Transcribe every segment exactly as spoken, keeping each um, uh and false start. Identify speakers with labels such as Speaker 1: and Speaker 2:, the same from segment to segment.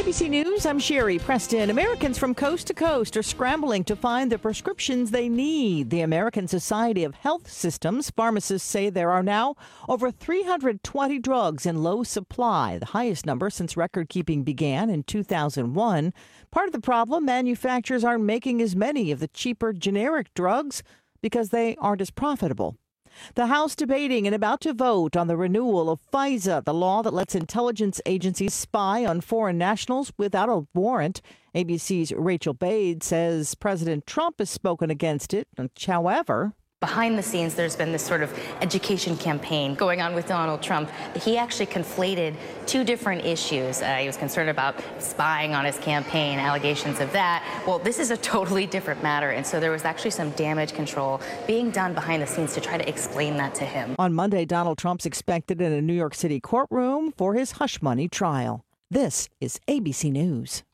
Speaker 1: A B C News, I'm Sherry Preston. Americans from coast to coast are scrambling to find the prescriptions they need. The American Society of Health Systems pharmacists say there are now over three hundred twenty drugs in low supply, the highest number since record keeping began in two thousand one. Part of the problem, manufacturers aren't making as many of the cheaper generic drugs because they aren't as profitable. The House debating and about to vote on the renewal of FISA, the law that lets intelligence agencies spy on foreign nationals without a warrant. A B C's Rachel Bade says President Trump has spoken against it. However,
Speaker 2: behind the scenes, there's been this sort of education campaign going on with Donald Trump. He actually conflated two different issues. Uh, he was concerned about spying on his campaign, allegations of that. Well, this is a totally different matter. And so there was actually some damage control being done behind the scenes to try to explain that to him.
Speaker 1: On Monday, Donald Trump's expected in a New York City courtroom for his hush money trial. This is A B C News.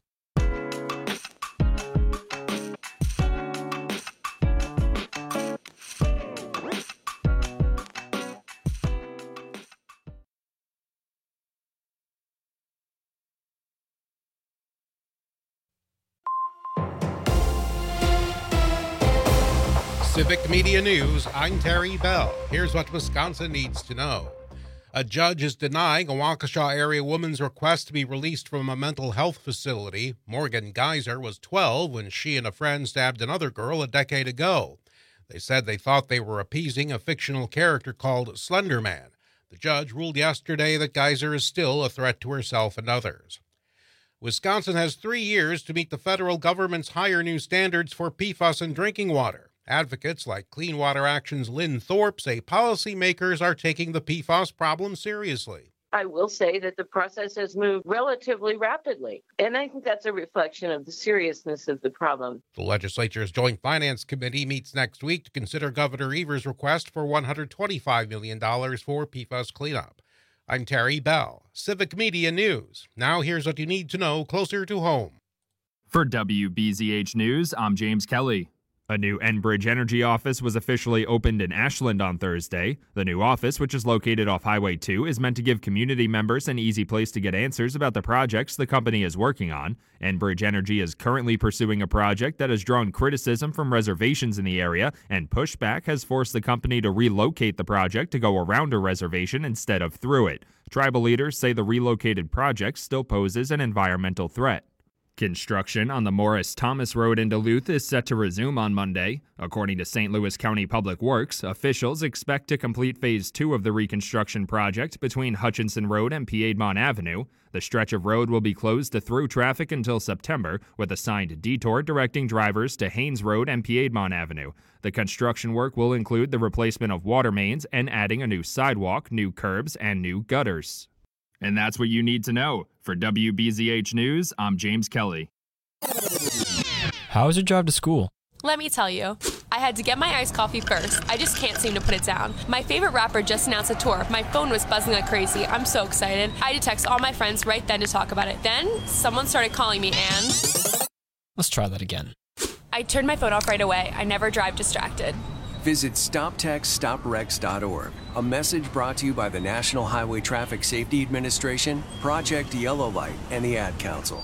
Speaker 3: Civic Media News, I'm Terry Bell. Here's what Wisconsin needs to know. A judge is denying a Waukesha area woman's request to be released from a mental health facility. Morgan Geyser was twelve when she and a friend stabbed another girl a decade ago. They said they thought they were appeasing a fictional character called Slender Man. The judge ruled yesterday that Geyser is still a threat to herself and others. Wisconsin has three years to meet the federal government's higher new standards for P F A S in drinking water. Advocates like Clean Water Action's Lynn Thorpe say policymakers are taking the P F A S problem seriously.
Speaker 4: I will say that the process has moved relatively rapidly, and I think that's a reflection of the seriousness of the problem.
Speaker 3: The legislature's Joint Finance Committee meets next week to consider Governor Evers' request for one hundred twenty-five million dollars for P F A S cleanup. I'm Terry Bell, Civic Media News. Now here's what you need to know closer to home.
Speaker 5: For W B Z H News, I'm James Kelly. A new Enbridge Energy office was officially opened in Ashland on Thursday. The new office, which is located off Highway two, is meant to give community members an easy place to get answers about the projects the company is working on. Enbridge Energy is currently pursuing a project that has drawn criticism from reservations in the area, and pushback has forced the company to relocate the project to go around a reservation instead of through it. Tribal leaders say the relocated project still poses an environmental threat. Construction on the Morris-Thomas Road in Duluth is set to resume on Monday. According to Saint Louis County Public Works, officials expect to complete Phase two of the reconstruction project between Hutchinson Road and Piedmont Avenue. The stretch of road will be closed to through traffic until September, with a signed detour directing drivers to Haynes Road and Piedmont Avenue. The construction work will include the replacement of water mains and adding a new sidewalk, new curbs, and new gutters. And that's what you need to know. For W B Z H News, I'm James Kelly.
Speaker 6: How was your drive to school?
Speaker 7: Let me tell you. I had to get my iced coffee first. I just can't seem to put it down. My favorite rapper just announced a tour. My phone was buzzing like crazy. I'm so excited. I had to text all my friends right then to talk about it. Then, someone started calling me and...
Speaker 6: Let's try that again.
Speaker 7: I turned my phone off right away. I never drive distracted.
Speaker 8: Visit stop text stop wrecks dot org. A message brought to you by the National Highway Traffic Safety Administration, Project Yellow Light, and the Ad Council.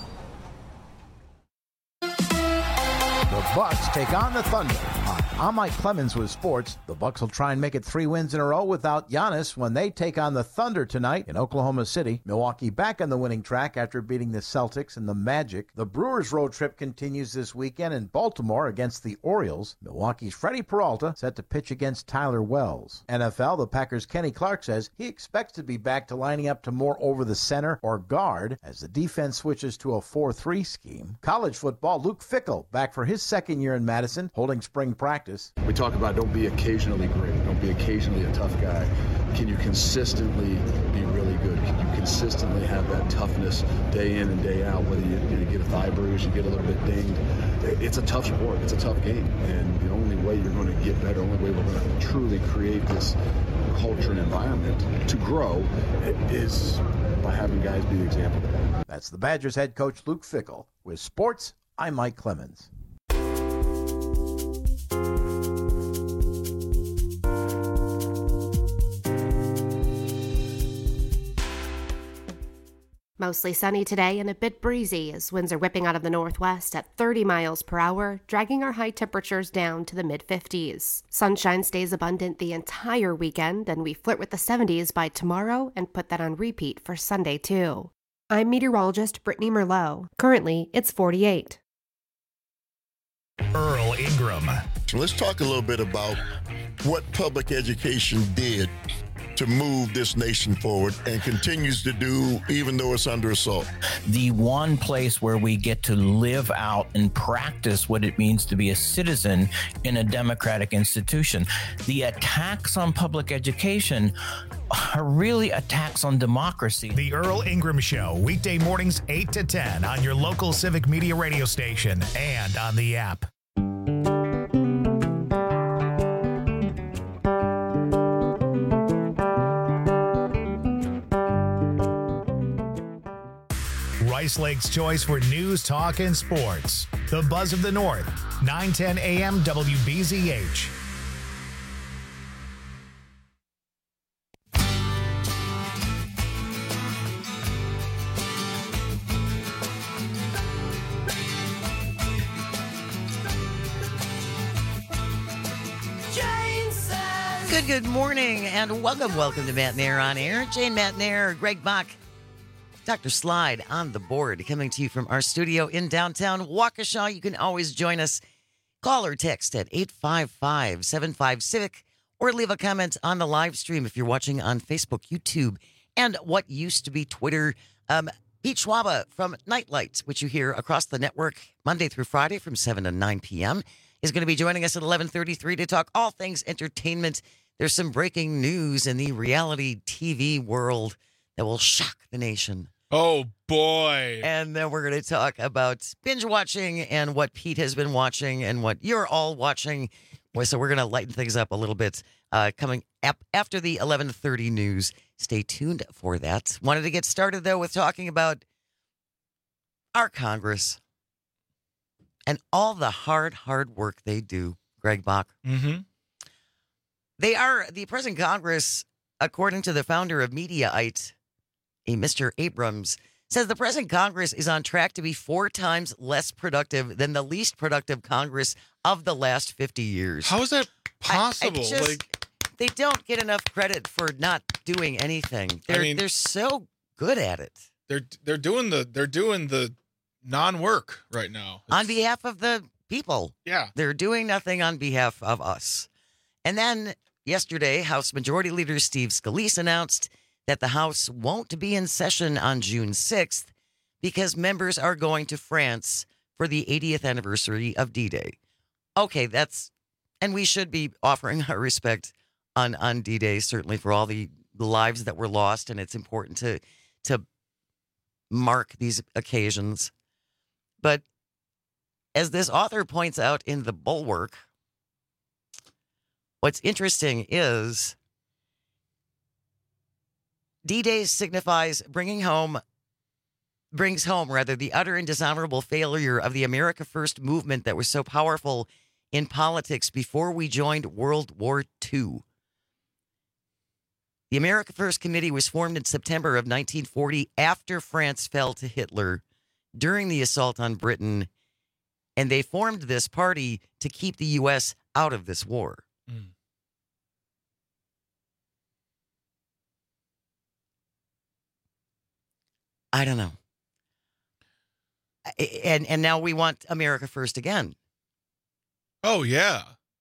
Speaker 9: The Bucks take on the Thunder. I'm Mike Clemens with sports. The Bucks will try and make it three wins in a row without Giannis when they take on the Thunder tonight in Oklahoma City. Milwaukee back on the winning track after beating the Celtics and the Magic. The Brewers' road trip continues this weekend in Baltimore against the Orioles. Milwaukee's Freddie Peralta set to pitch against Tyler Wells. N F L, the Packers' Kenny Clark says he expects to be back to lining up to more over the center or guard as the defense switches to a four three scheme. College football, Luke Fickell back for his second year in Madison, holding spring practice.
Speaker 10: We talk about don't be occasionally great, don't be occasionally a tough guy. Can you consistently be really good? Can you consistently have that toughness day in and day out, whether you, you, know, you get a thigh bruise, you get a little bit dinged? It's a tough sport, it's a tough game, and the only way you're going to get better, the only way we're going to truly create this culture and environment to grow is by having guys be the example.
Speaker 9: That's the Badgers head coach Luke Fickell. With sports, I'm Mike Clemens.
Speaker 11: Mostly sunny today and a bit breezy as winds are whipping out of the northwest at thirty miles per hour, dragging our high temperatures down to the mid-fifties. Sunshine stays abundant the entire weekend, and we flirt with the seventies by tomorrow and put that on repeat for Sunday, too. I'm meteorologist Brittany Merlot. Currently, it's forty-eight.
Speaker 12: Earl Ingram.
Speaker 13: So let's talk a little bit about what public education did to move this nation forward and continues to do even though it's under assault.
Speaker 14: The one place where we get to live out and practice what it means to be a citizen in a democratic institution. The attacks on public education are really attacks on democracy.
Speaker 12: The Earl Ingram Show, weekday mornings eight to ten on your local civic media radio station and on the app. Rice Lake's choice for news, talk, and sports. The Buzz of the North, nine ten a m W B Z H.
Speaker 15: Good, good morning, and welcome, welcome to Matt Nair on Air. Jane Matt Nair, Greg Bach, Doctor Slide on the board, coming to you from our studio in downtown Waukesha. You can always join us. Call or text at eight five five, seven five, civic, or leave a comment on the live stream if you're watching on Facebook, YouTube, and what used to be Twitter. Um, Pete Schwaba from Nightlight, which you hear across the network Monday through Friday from seven to nine p.m., is going to be joining us at eleven thirty-three to talk all things entertainment. There's some breaking news in the reality T V world that will shock the nation.
Speaker 16: Oh, boy.
Speaker 15: And then we're going to talk about binge watching and what Pete has been watching and what you're all watching. So we're going to lighten things up a little bit uh, coming up after the eleven thirty news. Stay tuned for that. Wanted to get started, though, with talking about our Congress and all the hard, hard work they do, Greg Bach.
Speaker 16: Mm-hmm.
Speaker 15: They are, the present Congress, according to the founder of Mediaite, a Mister Abrams, says the present Congress is on track to be four times less productive than the least productive Congress of the last fifty years.
Speaker 16: How is that possible?
Speaker 15: I, I just,
Speaker 16: like,
Speaker 15: they don't get enough credit for not doing anything. They're
Speaker 16: I mean,
Speaker 15: they're so good at it.
Speaker 16: They're they're doing the they're doing the non-work right now. It's,
Speaker 15: on behalf of the people.
Speaker 16: Yeah.
Speaker 15: They're doing nothing on behalf of us. And then yesterday, House Majority Leader Steve Scalise announced that the House won't be in session on June sixth because members are going to France for the eightieth anniversary of D-Day. Okay, that's, and we should be offering our respect on, on D-Day, certainly for all the lives that were lost, and it's important to to mark these occasions. But as this author points out in The Bulwark, what's interesting is D-Day signifies bringing home, brings home, rather, the utter and dishonorable failure of the America First movement that was so powerful in politics before we joined World War Two. The America First Committee was formed in September of nineteen forty after France fell to Hitler during the assault on Britain, and they formed this party to keep the U S out of this war.
Speaker 16: Mm.
Speaker 15: I don't know. And and now we want America First again.
Speaker 16: Oh, yeah.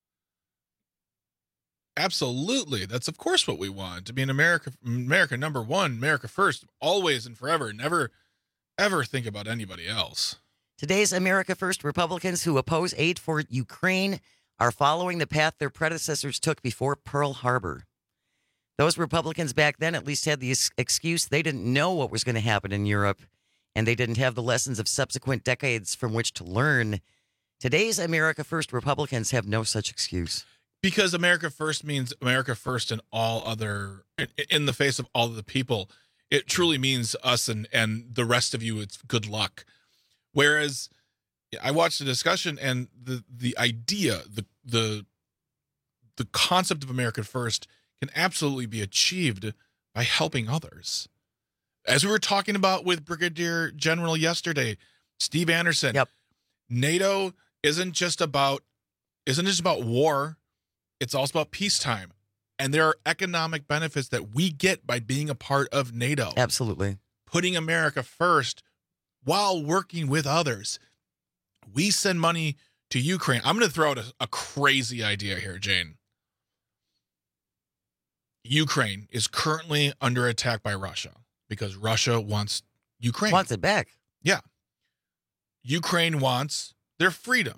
Speaker 16: Absolutely. That's, of course, what we want. To be an America, America number one, America first, always and forever. Never, ever think about anybody else.
Speaker 15: Today's America First Republicans who oppose aid for Ukraine are following the path their predecessors took before Pearl Harbor. Those Republicans back then at least had the excuse they didn't know what was going to happen in Europe, and they didn't have the lessons of subsequent decades from which to learn. Today's America First Republicans have no such excuse.
Speaker 16: Because America First means America first and all other, in the face of all of the people. It truly means us and, and the rest of you, it's good luck. Whereas I watched the discussion and the, the idea, the, the, the concept of America First can absolutely be achieved by helping others. As we were talking about with Brigadier General yesterday, Steve Anderson,
Speaker 15: yep.
Speaker 16: NATO isn't just about isn't just about war. It's also about peacetime. And there are economic benefits that we get by being a part of NATO.
Speaker 15: Absolutely.
Speaker 16: Putting America first while working with others. We send money to Ukraine. I'm going to throw out a, a crazy idea here, Jane. Ukraine is currently under attack by Russia because Russia wants Ukraine.
Speaker 15: Wants it back.
Speaker 16: Yeah. Ukraine wants their freedom.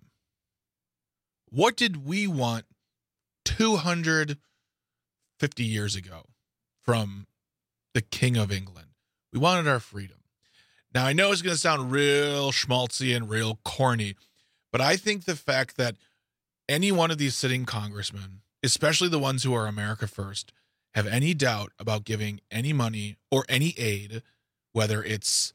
Speaker 16: What did we want two hundred fifty years ago from the King of England? We wanted our freedom. Now, I know it's going to sound real schmaltzy and real corny, but I think the fact that any one of these sitting congressmen, especially the ones who are America first, have any doubt about giving any money or any aid, whether it's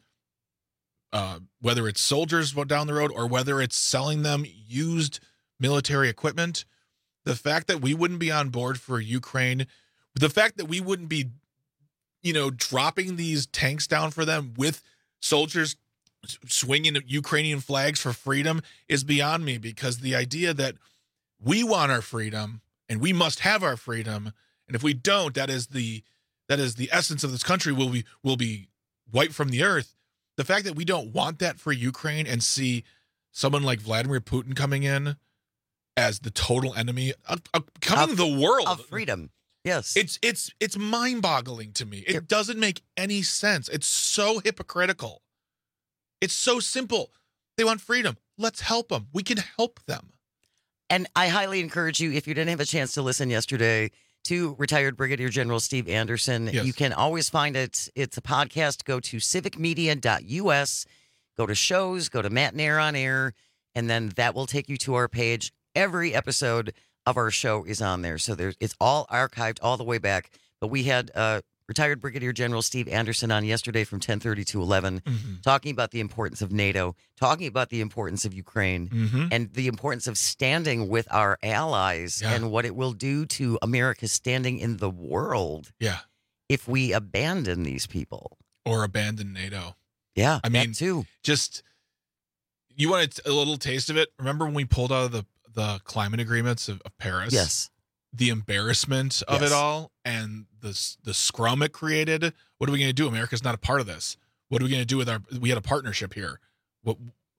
Speaker 16: uh, whether it's soldiers down the road or whether it's selling them used military equipment, the fact that we wouldn't be on board for Ukraine, the fact that we wouldn't be, you know, dropping these tanks down for them with soldiers swinging Ukrainian flags for freedom is beyond me, because the idea that we want our freedom and we must have our freedom, and if we don't, that is the that is the essence of this country will be will be wiped from the earth. The fact that we don't want that for Ukraine and see someone like Vladimir Putin coming in as the total enemy, uh, uh, coming
Speaker 15: of,
Speaker 16: the world
Speaker 15: of freedom. Yes,
Speaker 16: it's it's it's mind-boggling to me. It yep. doesn't make any sense. It's so hypocritical. It's so simple. They want freedom. Let's help them. We can help them.
Speaker 15: And I highly encourage you, if you didn't have a chance to listen yesterday to retired Brigadier General Steve Anderson, yes. you can always find it. It's a podcast. Go to civic media dot U S, go to shows, go to Matt Nair on Air, and then that will take you to our page. Every episode of our show is on there. So there's it's all archived all the way back. But we had uh, retired Brigadier General Steve Anderson on yesterday from ten thirty to eleven, mm-hmm. talking about the importance of NATO, talking about the importance of Ukraine, mm-hmm. and the importance of standing with our allies yeah. and what it will do to America's standing in the world
Speaker 16: yeah.
Speaker 15: if we abandon these people.
Speaker 16: Or abandon NATO.
Speaker 15: Yeah,
Speaker 16: I mean,
Speaker 15: that too.
Speaker 16: Just, you want a little taste of it? Remember when we pulled out of the the climate agreements of, of Paris?
Speaker 15: Yes.
Speaker 16: The embarrassment of yes. it all and the the scrum it created. What are we going to do? America's not a part of this. What are we going to do with our, we had a partnership here. What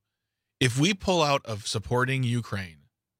Speaker 16: if we pull out of supporting Ukraine?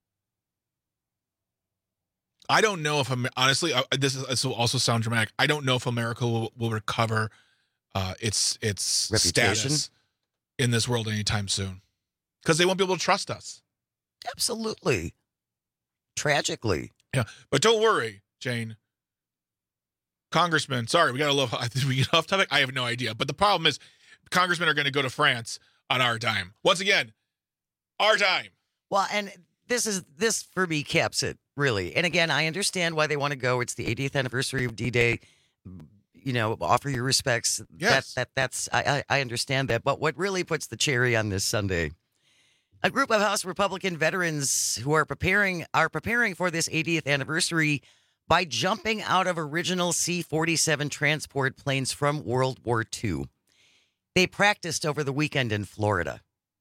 Speaker 16: I don't know if, honestly, this, is, this will also sound dramatic. I don't know if America will, will recover uh, its, its
Speaker 15: reputation
Speaker 16: status in this world anytime soon, because they won't be able to trust us.
Speaker 15: Absolutely. Tragically.
Speaker 16: Yeah. But don't worry, Jane. Congressman, sorry, we got a little, did we get off topic? I have no idea. But the problem is congressmen are going to go to France on our dime. Once again, our dime.
Speaker 15: Well, and this is, this for me caps it, really. And again, I understand why they want to go. It's the eightieth anniversary of D-Day. You know, offer your respects.
Speaker 16: Yes.
Speaker 15: That, that, that's, I, I understand that. But what really puts the cherry on this Sunday, a group of House Republican veterans who are preparing are preparing for this eightieth anniversary by jumping out of original C forty-seven transport planes from World War Two. They practiced over the weekend in Florida.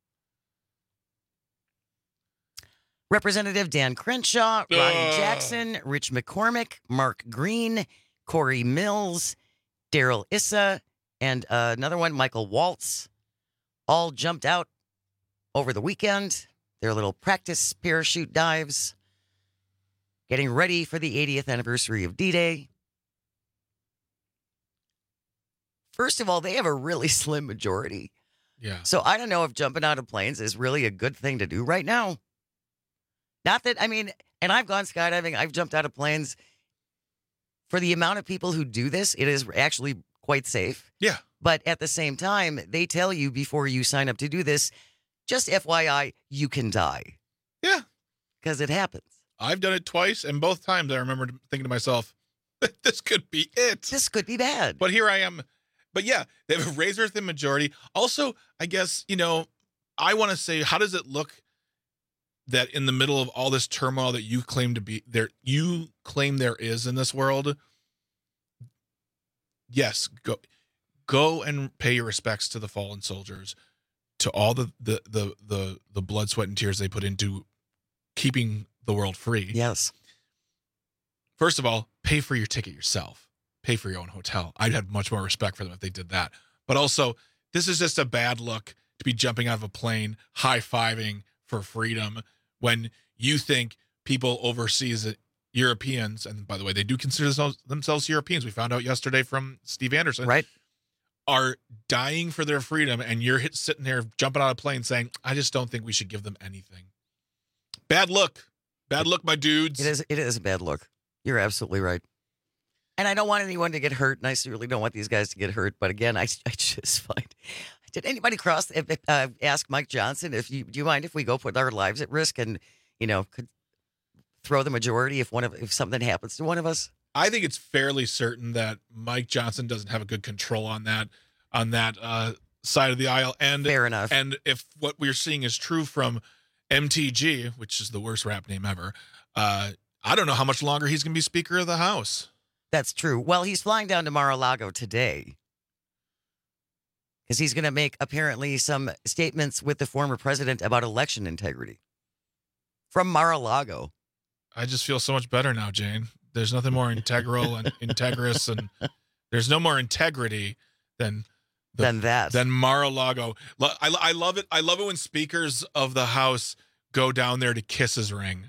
Speaker 15: Representative Dan Crenshaw, Ronnie uh. Jackson, Rich McCormick, Mark Green, Corey Mills, Daryl Issa, and uh, another one, Michael Waltz, all jumped out over the weekend, their little practice parachute dives, getting ready for the eightieth anniversary of D-Day. First of all, they have a really slim majority.
Speaker 16: Yeah.
Speaker 15: So I don't know if jumping out of planes is really a good thing to do right now. Not that, I mean, and I've gone skydiving, I've jumped out of planes. For the amount of people who do this, it is actually quite safe.
Speaker 16: Yeah.
Speaker 15: But at the same time, they tell you before you sign up to do this, just F Y I, you can die.
Speaker 16: Yeah.
Speaker 15: Because it happens.
Speaker 16: I've done it twice, and both times I remember thinking to myself, this could be it.
Speaker 15: This could be bad.
Speaker 16: But here I am. But yeah, they have a razor-thin majority. Also, I guess, you know, I want to say, how does it look that in the middle of all this turmoil that you claim to be there, you claim there is in this world? Yes, go go and pay your respects to the fallen soldiers, to all the the the the, the blood, sweat, and tears they put into keeping the world free.
Speaker 15: Yes.
Speaker 16: First of all, pay for your ticket yourself. Pay for your own hotel. I'd have much more respect for them if they did that. But also, this is just a bad look to be jumping out of a plane, high-fiving for freedom when you think people overseas, Europeans, and by the way, they do consider themselves, themselves Europeans. We found out yesterday from Steve Anderson.
Speaker 15: Right.
Speaker 16: Are dying for their freedom, and you're hit, sitting there jumping out of a plane saying, I just don't think we should give them anything. Bad look. Bad look, my dudes.
Speaker 15: It is, it is a bad look. You're absolutely right. And I don't want anyone to get hurt, and I really don't want these guys to get hurt. But again, I, I just find, did anybody cross if, uh, ask Mike Johnson if you do you mind if we go put our lives at risk and you know could throw the majority if one of if something happens to one of us?
Speaker 16: I think it's fairly certain that Mike Johnson doesn't have a good control on that on that uh, side of the aisle. And
Speaker 15: fair enough.
Speaker 16: And if what we're seeing is true from M T G, which is the worst rap name ever, uh, I don't know how much longer he's going to be Speaker of the House.
Speaker 15: That's true. Well, he's flying down to Mar-a-Lago today because he's going to make apparently some statements with the former president about election integrity from Mar-a-Lago.
Speaker 16: I just feel so much better now, Jane. There's nothing more integral and integrous, and there's no more integrity than the,
Speaker 15: than that.
Speaker 16: Than Mar-a-Lago. I, I love it. I love it when speakers of the House go down there to kiss his ring.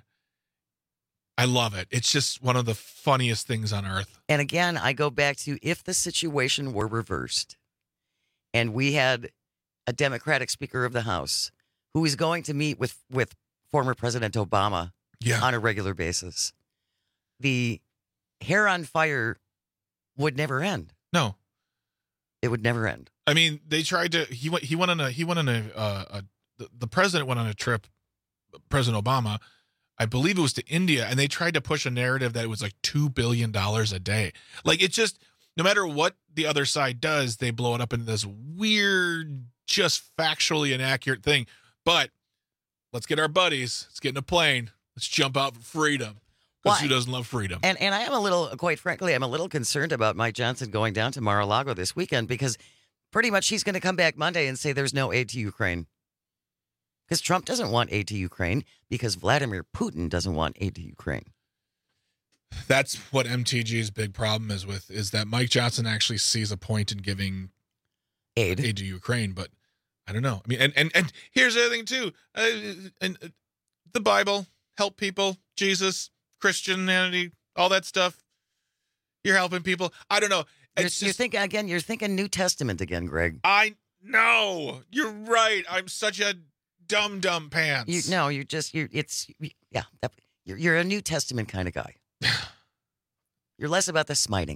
Speaker 16: I love it. It's just one of the funniest things on earth.
Speaker 15: And again, I go back to if the situation were reversed and we had a Democratic Speaker of the House who is going to meet with, with former President Obama
Speaker 16: yeah.
Speaker 15: on a regular basis, the hair on fire would never end.
Speaker 16: No.
Speaker 15: It would never end.
Speaker 16: I mean, they tried to, he went, he went on a, he went on a, uh, a the, the president went on a trip, President Obama, I believe it was to India, and they tried to push a narrative that it was like two billion dollars a day. Like, it just, no matter what the other side does, they blow it up into this weird, just factually inaccurate thing. But let's get our buddies. Let's get in a plane. Let's jump out for freedom. Because who doesn't love freedom?
Speaker 15: And and I am a little, quite frankly, I'm a little concerned about Mike Johnson going down to Mar-a-Lago this weekend because pretty much he's going to come back Monday and say there's no aid to Ukraine. Because Trump doesn't want aid to Ukraine because Vladimir Putin doesn't want aid to Ukraine.
Speaker 16: That's what M T G's big problem is with, is that Mike Johnson actually sees a point in giving
Speaker 15: aid,
Speaker 16: aid to Ukraine. But I don't know. I mean, and, and, and here's the other thing, too. Uh, and uh, the Bible, help people, Jesus, Christianity, all that stuff. You're helping people. I don't know.
Speaker 15: You're,
Speaker 16: just,
Speaker 15: you're thinking, again, you're thinking New Testament again, Greg.
Speaker 16: I know. You're right. I'm such a dumb, dumb pants.
Speaker 15: You, no, you just, you it's, yeah, that, you're, you're a New Testament kind of guy. You're less about the smiting.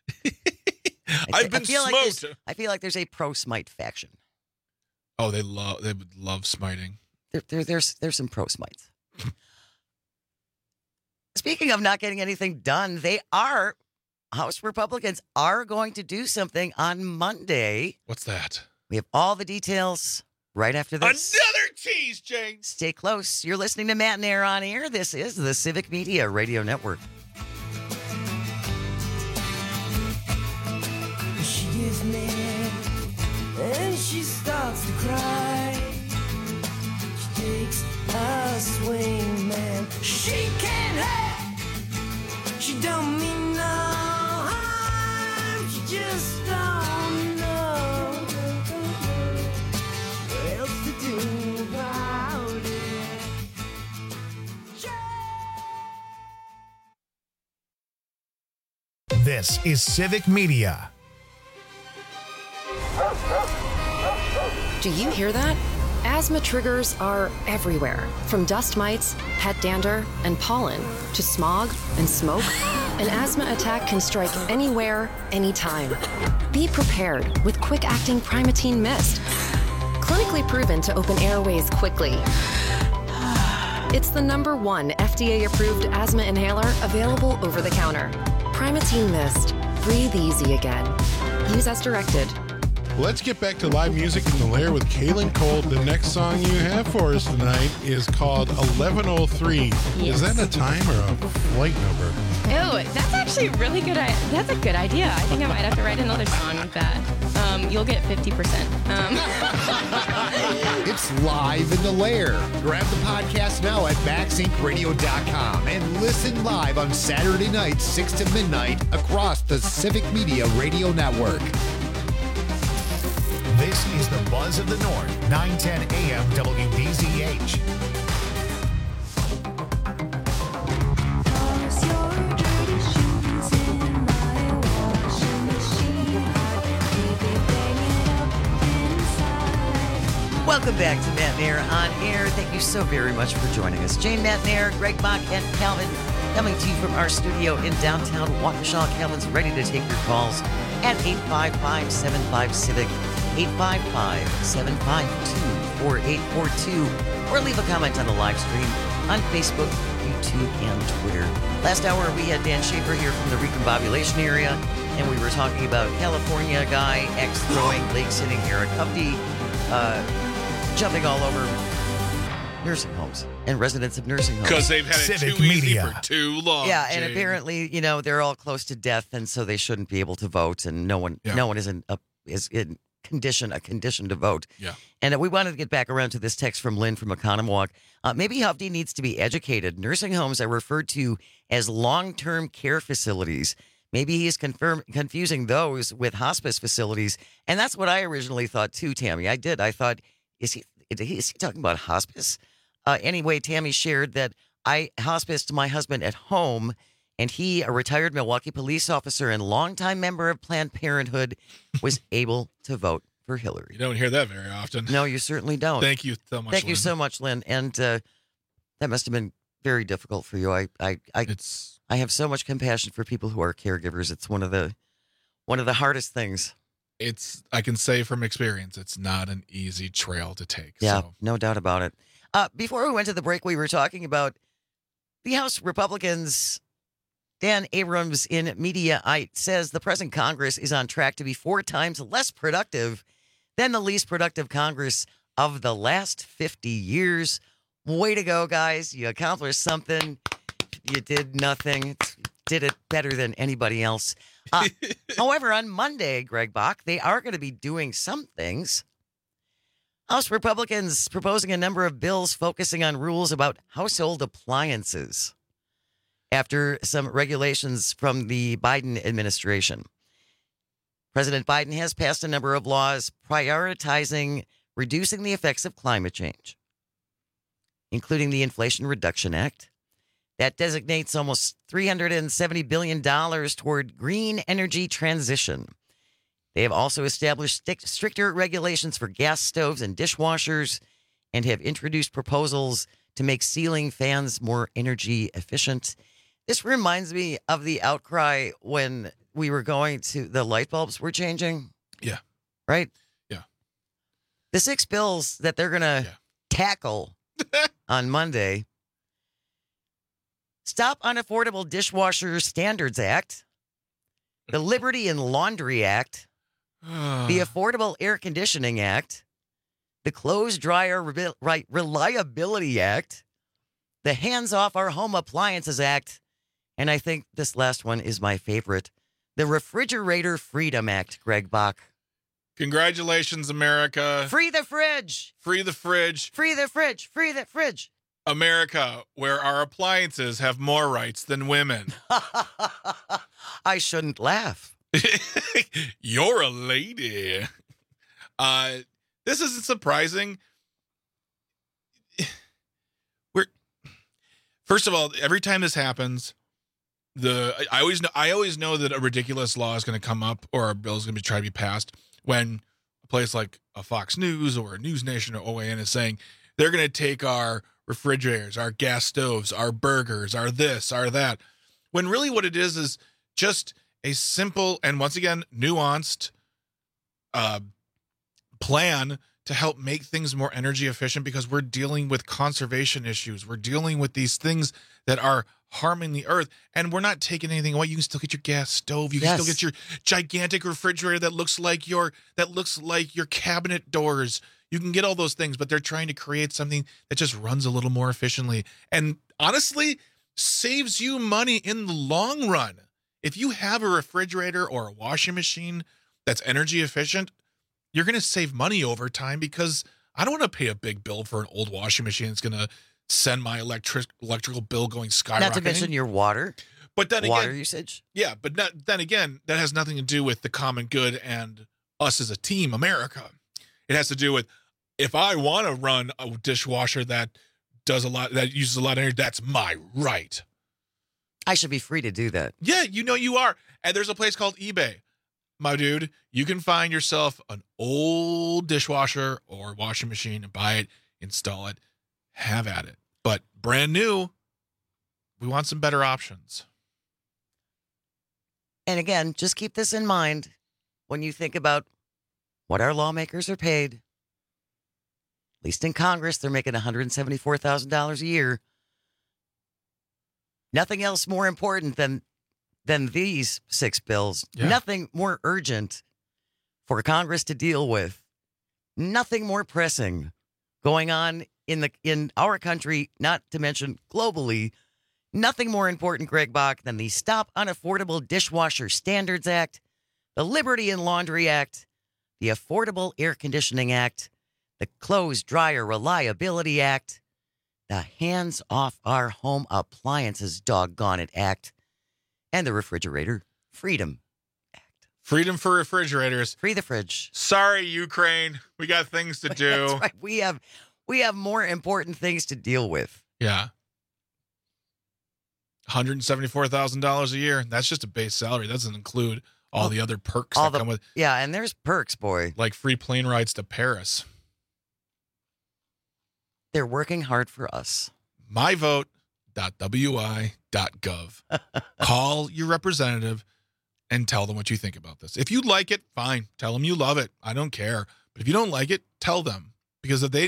Speaker 16: I've been
Speaker 15: I feel
Speaker 16: smoked.
Speaker 15: Like I feel like there's a pro-smite faction.
Speaker 16: Oh, they love, they would love smiting.
Speaker 15: There, there, there's, there's some pro-smites. Speaking of not getting anything done, they are, House Republicans are going to do something on Monday.
Speaker 16: What's that?
Speaker 15: We have all the details right after this.
Speaker 16: Another tease, James.
Speaker 15: Stay close. You're listening to Matt and Air on Air. This is the Civic Media Radio Network.
Speaker 17: She gives me and she starts to cry. She takes a swing, man. She can't help. She don't mean no harm. She just don't know what else to do about it.
Speaker 12: This is Civic Media.
Speaker 18: Do you hear that? Asthma triggers are everywhere, from dust mites, pet dander, and pollen, to smog and smoke. An asthma attack can strike anywhere, anytime. Be prepared with quick-acting Primatene Mist. Clinically proven to open airways quickly. It's the number one F D A-approved asthma inhaler available over the counter. Primatene Mist. Breathe easy again. Use as directed.
Speaker 19: Let's get back to live music in the Lair with Kaylin Colt. The next song you have for us tonight is called eleven oh three.
Speaker 20: Yes.
Speaker 19: Is that a time or a flight number?
Speaker 20: Ew, that's actually really good. I- that's a good idea. I think I might have to write another song with that. Um, you'll get fifty percent. Um.
Speaker 21: It's live in the Lair. Grab the podcast now at max inc radio dot com and listen live on Saturday nights, six to midnight, across the Civic Media Radio Network.
Speaker 12: This is the Buzz of the North, nine ten A M W B Z H.
Speaker 15: Welcome back to Matt Mayer on Air. Thank you so very much for joining us. Jane Matt Mayer, Greg Bach, and Calvin coming to you from our studio in downtown Waukesha. Calvin's ready to take your calls at eight five five, seven five, CIVIC, eight five five, seven five two, four eight four two, or leave a comment on the live stream on Facebook, YouTube, and Twitter. Last hour, we had Dan Schaefer here from the recombobulation area, and we were talking about California guy, ex-throwing, leg-sitting Eric Hupty, uh, jumping all over nursing homes and residents of nursing homes.
Speaker 16: Because they've had it
Speaker 12: Civic
Speaker 16: too easy
Speaker 12: Media.
Speaker 16: for too long.
Speaker 15: Yeah, and
Speaker 16: Jane.
Speaker 15: apparently, you know, they're all close to death, and so they shouldn't be able to vote, and no one,
Speaker 16: Yeah.
Speaker 15: no one is in a, is in condition, a condition to vote.
Speaker 16: Yeah.
Speaker 15: And uh, we wanted to get back around to this text from Lynn from Economwalk. Uh, maybe Hufty needs to be educated. Nursing homes are referred to as long-term care facilities. Maybe he is confirm, confusing those with hospice facilities, and that's what I originally thought too, Tammy. I did. I thought, is he is he talking about hospice? Uh, anyway, Tammy shared that I hospiced my husband at home, and he, a retired Milwaukee police officer and longtime member of Planned Parenthood, was able to vote for Hillary.
Speaker 16: You don't hear that very often.
Speaker 15: No, you certainly don't.
Speaker 16: Thank you so much,
Speaker 15: Thank you
Speaker 16: Lynn.
Speaker 15: so much, Lynn. And uh, that must have been very difficult for you. I, I, I,
Speaker 16: it's,
Speaker 15: I have so much compassion for people who are caregivers. It's one of the, one of the hardest things.
Speaker 16: It's, I can say from experience, it's not an easy trail to take.
Speaker 15: Yeah,
Speaker 16: So.
Speaker 15: no doubt about it. Uh, before we went to the break, we were talking about the House Republicans. Dan Abrams in Mediaite says the present Congress is on track to be four times less productive than the least productive Congress of the last fifty years. Way to go, guys. You accomplished something. You did nothing. Did it better than anybody else. Uh, however, on Monday, Greg Bach, they are going to be doing some things. House Republicans proposing a number of bills focusing on rules about household appliances after some regulations from the Biden administration. President Biden has passed a number of laws prioritizing reducing the effects of climate change, including the Inflation Reduction Act that designates almost three hundred seventy billion dollars toward green energy transition. They have also established strict, stricter regulations for gas stoves and dishwashers and have introduced proposals to make ceiling fans more energy efficient. This reminds me of the outcry when we were going to, the light bulbs were changing.
Speaker 16: Yeah.
Speaker 15: Right?
Speaker 16: Yeah.
Speaker 15: The six bills that they're going to
Speaker 16: Yeah.
Speaker 15: tackle on Monday. Stop Unaffordable Dishwasher Standards Act, the Liberty and Laundry Act, the Affordable Air Conditioning Act, the Clothes Dryer Re- Re- Reliability Act, the Hands Off Our Home Appliances Act, and I think this last one is my favorite, the Refrigerator Freedom Act, Greg Bach.
Speaker 16: Congratulations, America.
Speaker 15: Free the fridge!
Speaker 16: Free the fridge.
Speaker 15: Free the fridge! Free the fridge!
Speaker 16: America, where our appliances have more rights than women.
Speaker 15: I shouldn't laugh.
Speaker 16: You're a lady. Uh, this isn't surprising. We're first of all, every time this happens, the I I always know I always know that a ridiculous law is going to come up or a bill is going to be tried to be passed when a place like a Fox News or a News Nation or O A N is saying they're going to take our refrigerators, our gas stoves, our burgers, our this, our that. When really what it is is just a simple and once again nuanced uh, plan to help make things more energy efficient because we're dealing with conservation issues. We're dealing with these things that are harming the earth, and we're not taking anything away. You can still get your gas stove. You can
Speaker 15: Yes.
Speaker 16: still get your gigantic refrigerator that looks like your that looks like your cabinet doors. You can get all those things, but they're trying to create something that just runs a little more efficiently and honestly saves you money in the long run. If you have a refrigerator or a washing machine that's energy efficient, you're going to save money over time because I don't want to pay a big bill for an old washing machine that's going to send my electric electrical bill going skyrocketing.
Speaker 15: Not to mention your water.
Speaker 16: But then
Speaker 15: water
Speaker 16: again,
Speaker 15: usage.
Speaker 16: Yeah, but not, then again, that has nothing to do with the common good and us as a team, America. It has to do with if I want to run a dishwasher that does a lot, that uses a lot of energy, that's my right.
Speaker 15: I should be free to do that.
Speaker 16: Yeah, you know you are. And there's a place called eBay. My dude, you can find yourself an old dishwasher or washing machine and buy it, install it, have at it. But brand new, we want some better options.
Speaker 15: And again, just keep this in mind when you think about what our lawmakers are paid. At least in Congress, they're making one hundred seventy-four thousand dollars a year. Nothing else more important than than these six bills.
Speaker 16: Yeah.
Speaker 15: Nothing more urgent for Congress to deal with. Nothing more pressing going on in the in our country, not to mention globally. Nothing more important, Greg Bach, than the Stop Unaffordable Dishwasher Standards Act, the Liberty and Laundry Act, the Affordable Air Conditioning Act, the Clothes Dryer Reliability Act, the Hands Off Our Home Appliances Doggone It Act, and the Refrigerator Freedom.
Speaker 16: Freedom for refrigerators.
Speaker 15: Free the fridge.
Speaker 16: Sorry, Ukraine. We got things to do.
Speaker 15: That's right. We have we have more important things to deal with.
Speaker 16: Yeah. one hundred seventy-four thousand dollars a year. That's just a base salary. That doesn't include all the other perks
Speaker 15: All
Speaker 16: that
Speaker 15: the,
Speaker 16: come with,
Speaker 15: yeah, and there's perks, boy.
Speaker 16: like free plane rides to Paris.
Speaker 15: They're working hard for us.
Speaker 16: my vote dot w i dot gov. Call your representative and tell them what you think about this. If you like it, fine. Tell them you love it. I don't care. But if you don't like it, tell them. Because if they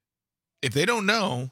Speaker 16: if they don't know,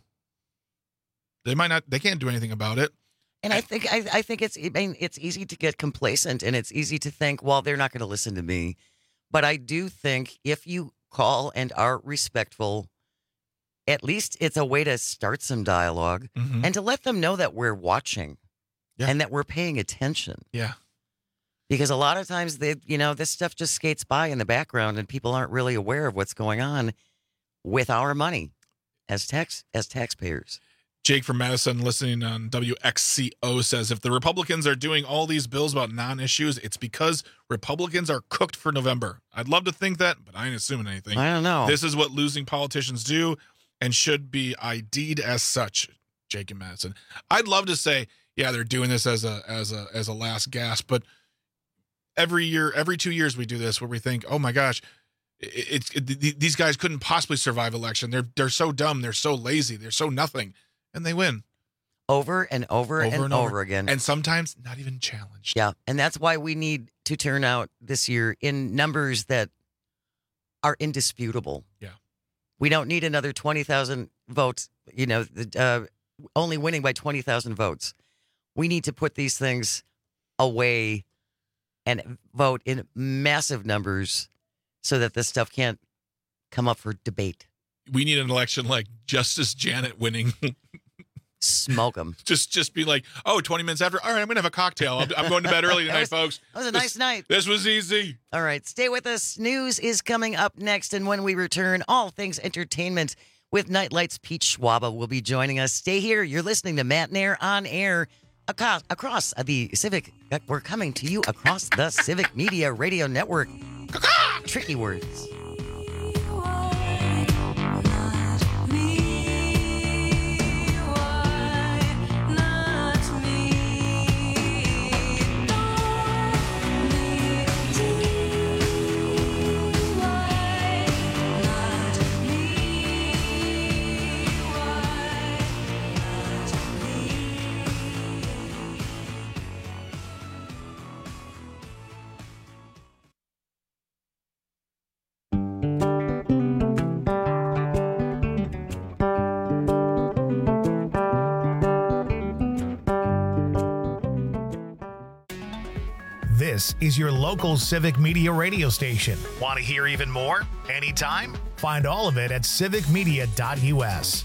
Speaker 16: they might not they can't do anything about it.
Speaker 15: And I think I, I think it's I mean it's easy to get complacent and it's easy to think, well, they're not going to listen to me. But I do think if you call and are respectful, at least it's a way to start some dialogue
Speaker 16: Mhm.
Speaker 15: and to let them know that we're watching
Speaker 16: Yeah.
Speaker 15: and that we're paying attention.
Speaker 16: Yeah.
Speaker 15: Because a lot of times they you know, this stuff just skates by in the background and people aren't really aware of what's going on with our money as tax as taxpayers.
Speaker 16: Jake from Madison, listening on W X C O, says if the Republicans are doing all these bills about non-issues, it's because Republicans are cooked for November. I'd love to think that, but I ain't assuming anything.
Speaker 15: I don't know.
Speaker 16: This is what losing politicians do and should be I D'd as such. Jake and Madison. I'd love to say, yeah, they're doing this as a as a as a last gasp, but every year, every two years, we do this where we think, oh my gosh, it's it, it, these guys couldn't possibly survive election. They're they're so dumb. They're so lazy. They're so nothing. And they win.
Speaker 15: Over and over,
Speaker 16: Over
Speaker 15: and,
Speaker 16: and
Speaker 15: over.
Speaker 16: over.
Speaker 15: again.
Speaker 16: And sometimes not even challenged.
Speaker 15: Yeah. And that's why we need to turn out this year in numbers that are indisputable.
Speaker 16: Yeah.
Speaker 15: We don't need another twenty thousand votes, you know, the, uh, only winning by twenty thousand votes. We need to put these things away and vote in massive numbers so that this stuff can't come up for debate.
Speaker 16: We need an election like Justice Janet winning.
Speaker 15: Smoke them.
Speaker 16: Just just be like, oh, twenty minutes after. All right, I'm going to have a cocktail. I'm, I'm going to bed early
Speaker 15: That
Speaker 16: tonight,
Speaker 15: was-
Speaker 16: folks.
Speaker 15: that was a
Speaker 16: This-
Speaker 15: nice night.
Speaker 16: This was easy.
Speaker 15: All right, stay with us. News is coming up next, and when we return, all things entertainment with Nightlight's Pete Schwaba will be joining us. Stay here. You're listening to Matt Nair on air across, across the Civic. We're coming to you across the Civic Media Radio Network. Tricky words.
Speaker 12: This is your local civic media radio station. Want to hear even more? Anytime? Find all of it at civic media dot U S.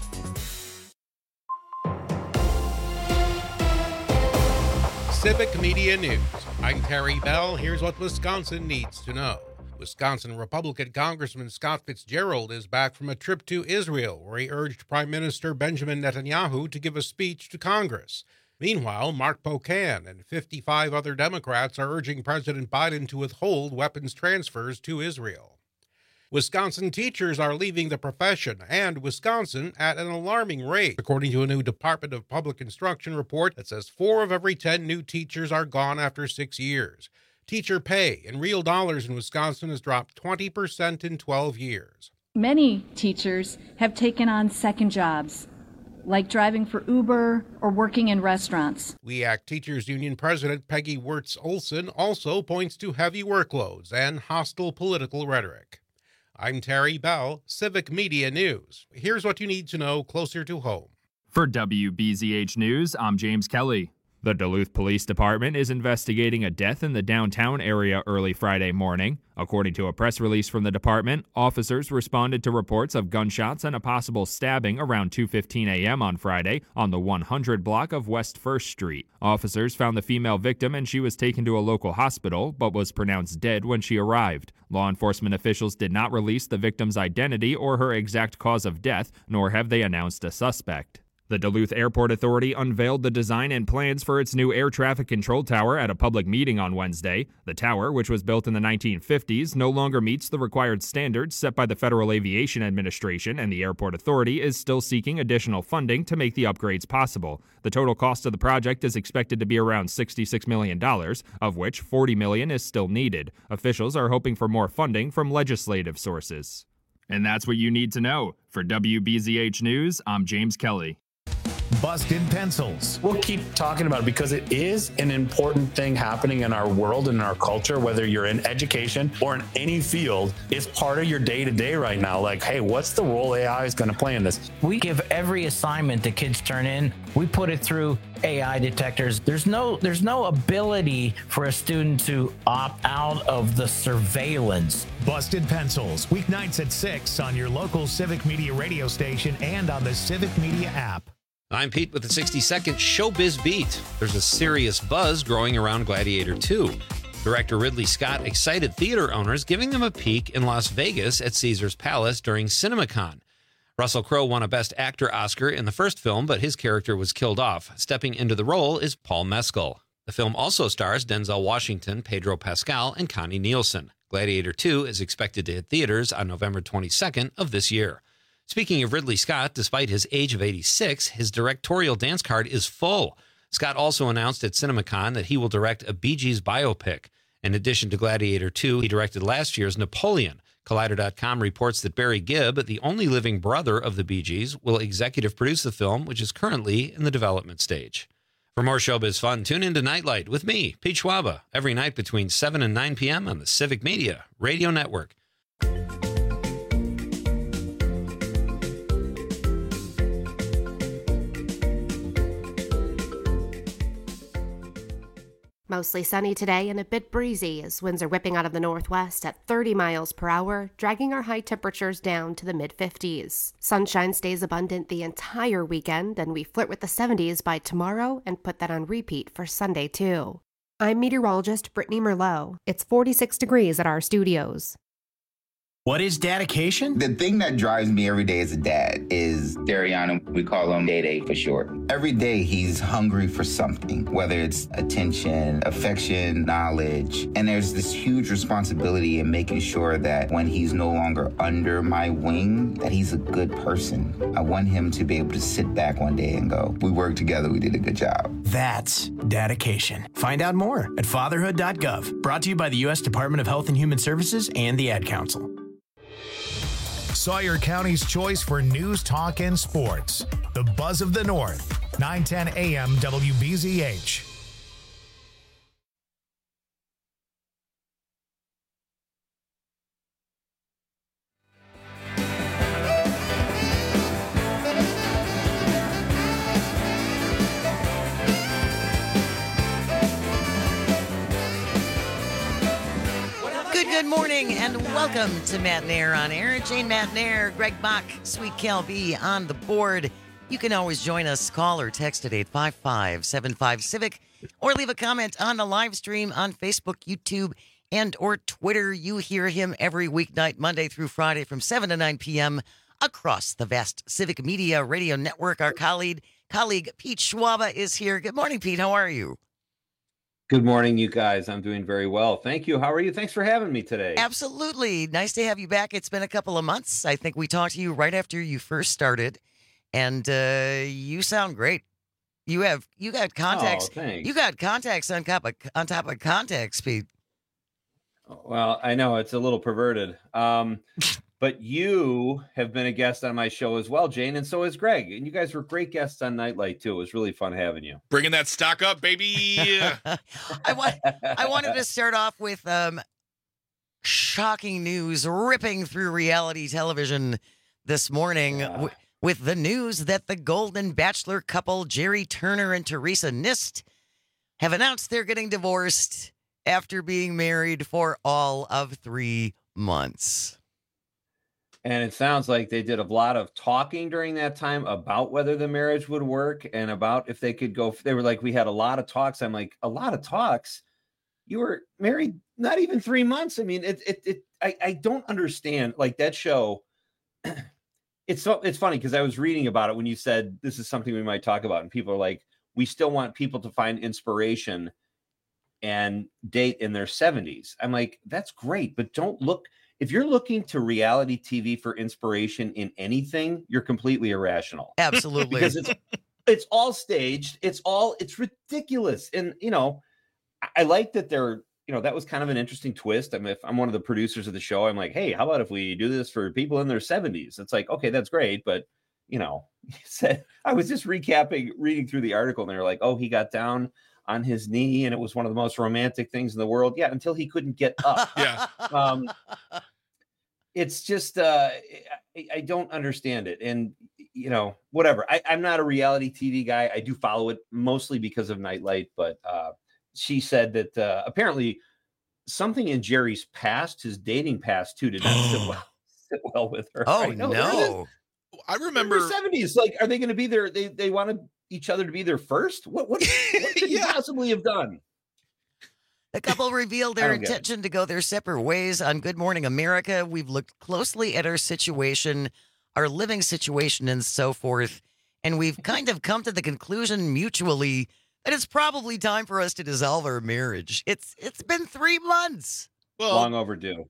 Speaker 3: Civic Media News. I'm Terry Bell. Here's what Wisconsin needs to know. Wisconsin Republican Congressman Scott Fitzgerald is back from a trip to Israel, where he urged Prime Minister Benjamin Netanyahu to give a speech to Congress. Meanwhile, Mark Pocan and fifty-five other Democrats are urging President Biden to withhold weapons transfers to Israel. Wisconsin teachers are leaving the profession, and Wisconsin at an alarming rate, according to a new Department of Public Instruction report that says four of every ten new teachers are gone after six years. Teacher pay in real dollars in Wisconsin has dropped twenty percent in twelve years.
Speaker 2: Many teachers have taken on second jobs, like driving for Uber or working in restaurants.
Speaker 3: W E A C Teachers Union President Peggy Wirtz-Olson also points to heavy workloads and hostile political rhetoric. I'm Terry Bell, Civic Media News. Here's what you need to know closer to home.
Speaker 5: For W B Z H News, I'm James Kelly. The Duluth Police Department is investigating a death in the downtown area early Friday morning. According to a press release from the department, officers responded to reports of gunshots and a possible stabbing around two fifteen a.m. on Friday on the one hundred block of West First Street. Officers found the female victim and she was taken to a local hospital, but was pronounced dead when she arrived. Law enforcement officials did not release the victim's identity or her exact cause of death, nor have they announced a suspect. The Duluth Airport Authority unveiled the design and plans for its new air traffic control tower at a public meeting on Wednesday. The tower, which was built in the nineteen fifties, no longer meets the required standards set by the Federal Aviation Administration, and the Airport Authority is still seeking additional funding to make the upgrades possible. The total cost of the project is expected to be around sixty-six million dollars, of which forty million dollars is still needed. Officials are hoping for more funding from legislative sources. And that's what you need to know. For W B Z H News, I'm James Kelly.
Speaker 12: Busted Pencils.
Speaker 22: We'll keep talking about it because it is an important thing happening in our world and in our culture, whether you're in education or in any field. It's part of your day-to-day right now. Like, hey, what's the role A I is going to play in this?
Speaker 14: We give every assignment the kids turn in, we put it through A I detectors. There's no there's no ability for a student to opt out of the surveillance.
Speaker 12: Busted Pencils, weeknights at six on your local Civic Media radio station and on the Civic Media app.
Speaker 23: I'm Pete with the sixty second Showbiz Beat. There's a serious buzz growing around Gladiator two. Director Ridley Scott excited theater owners, giving them a peek in Las Vegas at Caesars Palace during CinemaCon. Russell Crowe won a Best Actor Oscar in the first film, but his character was killed off. Stepping into the role is Paul Mescal. The film also stars Denzel Washington, Pedro Pascal, and Connie Nielsen. Gladiator two is expected to hit theaters on November twenty-second of this year. Speaking of Ridley Scott, despite his age of eighty-six, his directorial dance card is full. Scott also announced at CinemaCon that he will direct a Bee Gees biopic. In addition to Gladiator two, he directed last year's Napoleon. Collider dot com reports that Barry Gibb, the only living brother of the Bee Gees, will executive produce the film, which is currently in the development stage. For more showbiz fun, tune in to Nightlight with me, Pete Schwaba, every night between seven and nine p.m. on the Civic Media Radio Network.
Speaker 11: Mostly sunny today and a bit breezy as winds are whipping out of the northwest at thirty miles per hour, dragging our high temperatures down to the mid fifties. Sunshine stays abundant the entire weekend, and we flirt with the seventies by tomorrow and put that on repeat for Sunday too. I'm meteorologist Brittany Merlot. It's forty-six degrees at our studios.
Speaker 24: What is dedication? The thing that drives me every day as a dad is Dariana. We call him Day Day for short. Every day he's hungry for something, whether it's attention, affection, knowledge. And there's this huge responsibility in making sure that when he's no longer under my wing, that he's a good person. I want him to be able to sit back one day and go, we worked together, we did a good job.
Speaker 25: That's dedication. Find out more at fatherhood dot gov. Brought to you by the U S Department of Health and Human Services and the Ad Council.
Speaker 12: Sawyer County's choice for news, talk, and sports. The Buzz of the North, nine ten a m W B Z H.
Speaker 15: Welcome to Matt Nair on Air. Jane Matt Nair, Greg Bach, Sweet Cal B on the board. You can always join us. Call or text at eight five five, seven five, Civic or leave a comment on the live stream on Facebook, YouTube, and or Twitter. You hear him every weeknight, Monday through Friday from seven to nine p.m. across the vast Civic Media Radio Network. Our colleague, colleague Pete Schwaba is here. Good morning, Pete. How are you?
Speaker 1: Good morning, you guys. I'm doing very well. Thank you. How are you? Thanks for having me today.
Speaker 15: Absolutely. Nice to have you back. It's been a couple of months. I think we talked to you right after you first started, and uh, you sound great. You have you got contacts.
Speaker 1: Oh, thanks.
Speaker 15: You got contacts on top of on top of contacts, Pete.
Speaker 1: Well, I know it's a little perverted, um, but you have been a guest on my show as well, Jane, and so is Greg. And you guys were great guests on Nightlight too. It was really fun having you.
Speaker 16: Bringing that stock up, baby.
Speaker 15: I want. I wanted to start off with um, shocking news ripping through reality television this morning
Speaker 1: Yeah.
Speaker 15: w- with the news that the Golden Bachelor couple Jerry Turner and Teresa Nist have announced they're getting divorced after being married for all of three months.
Speaker 1: And it sounds like they did a lot of talking during that time about whether the marriage would work and about if they could go. They were like, we had a lot of talks. I'm like, a lot of talks? You were married not even three months. I mean, it, it, it I, I don't understand. Like that show, it's so, it's funny because I was reading about it when you said this is something we might talk about. And people are like, we still want people to find inspiration and date in their seventies. I'm like, that's great, but don't look. If you're looking to reality T V for inspiration in anything, you're completely irrational.
Speaker 15: Absolutely.
Speaker 1: Because it's it's all staged. It's all it's ridiculous. And you know, I, I like that they're, you know, that was kind of an interesting twist. I mean, if I'm one of the producers of the show, I'm like, hey, how about if we do this for people in their seventies? It's like, okay, that's great, but you know, he said I was just recapping, reading through the article, and they're like, oh, he got down on his knee and it was one of the most romantic things in the world. Yeah, until he couldn't get up.
Speaker 16: Yeah.
Speaker 1: Um, it's just uh, I, I don't understand it. And you know, whatever. I, I'm not a reality T V guy. I do follow it mostly because of Nightlight, but uh, she said that uh, apparently something in Jerry's past, his dating past too, did not sit well, sit well with her.
Speaker 15: Oh,
Speaker 1: I know, there it
Speaker 15: no.
Speaker 1: is.
Speaker 16: I remember
Speaker 1: They're in their seventies. Like, are they going to be there? They they wanted each other to be there first. What what, what could he possibly have done?
Speaker 15: The couple revealed
Speaker 1: I
Speaker 15: their
Speaker 1: don't get it.
Speaker 15: intention to go their separate ways on Good Morning America. We've looked closely at our situation, our living situation, and so forth, and we've kind of come to the conclusion mutually that it's probably time for us to dissolve our marriage. It's it's been three months.
Speaker 16: Well,
Speaker 1: Long overdue.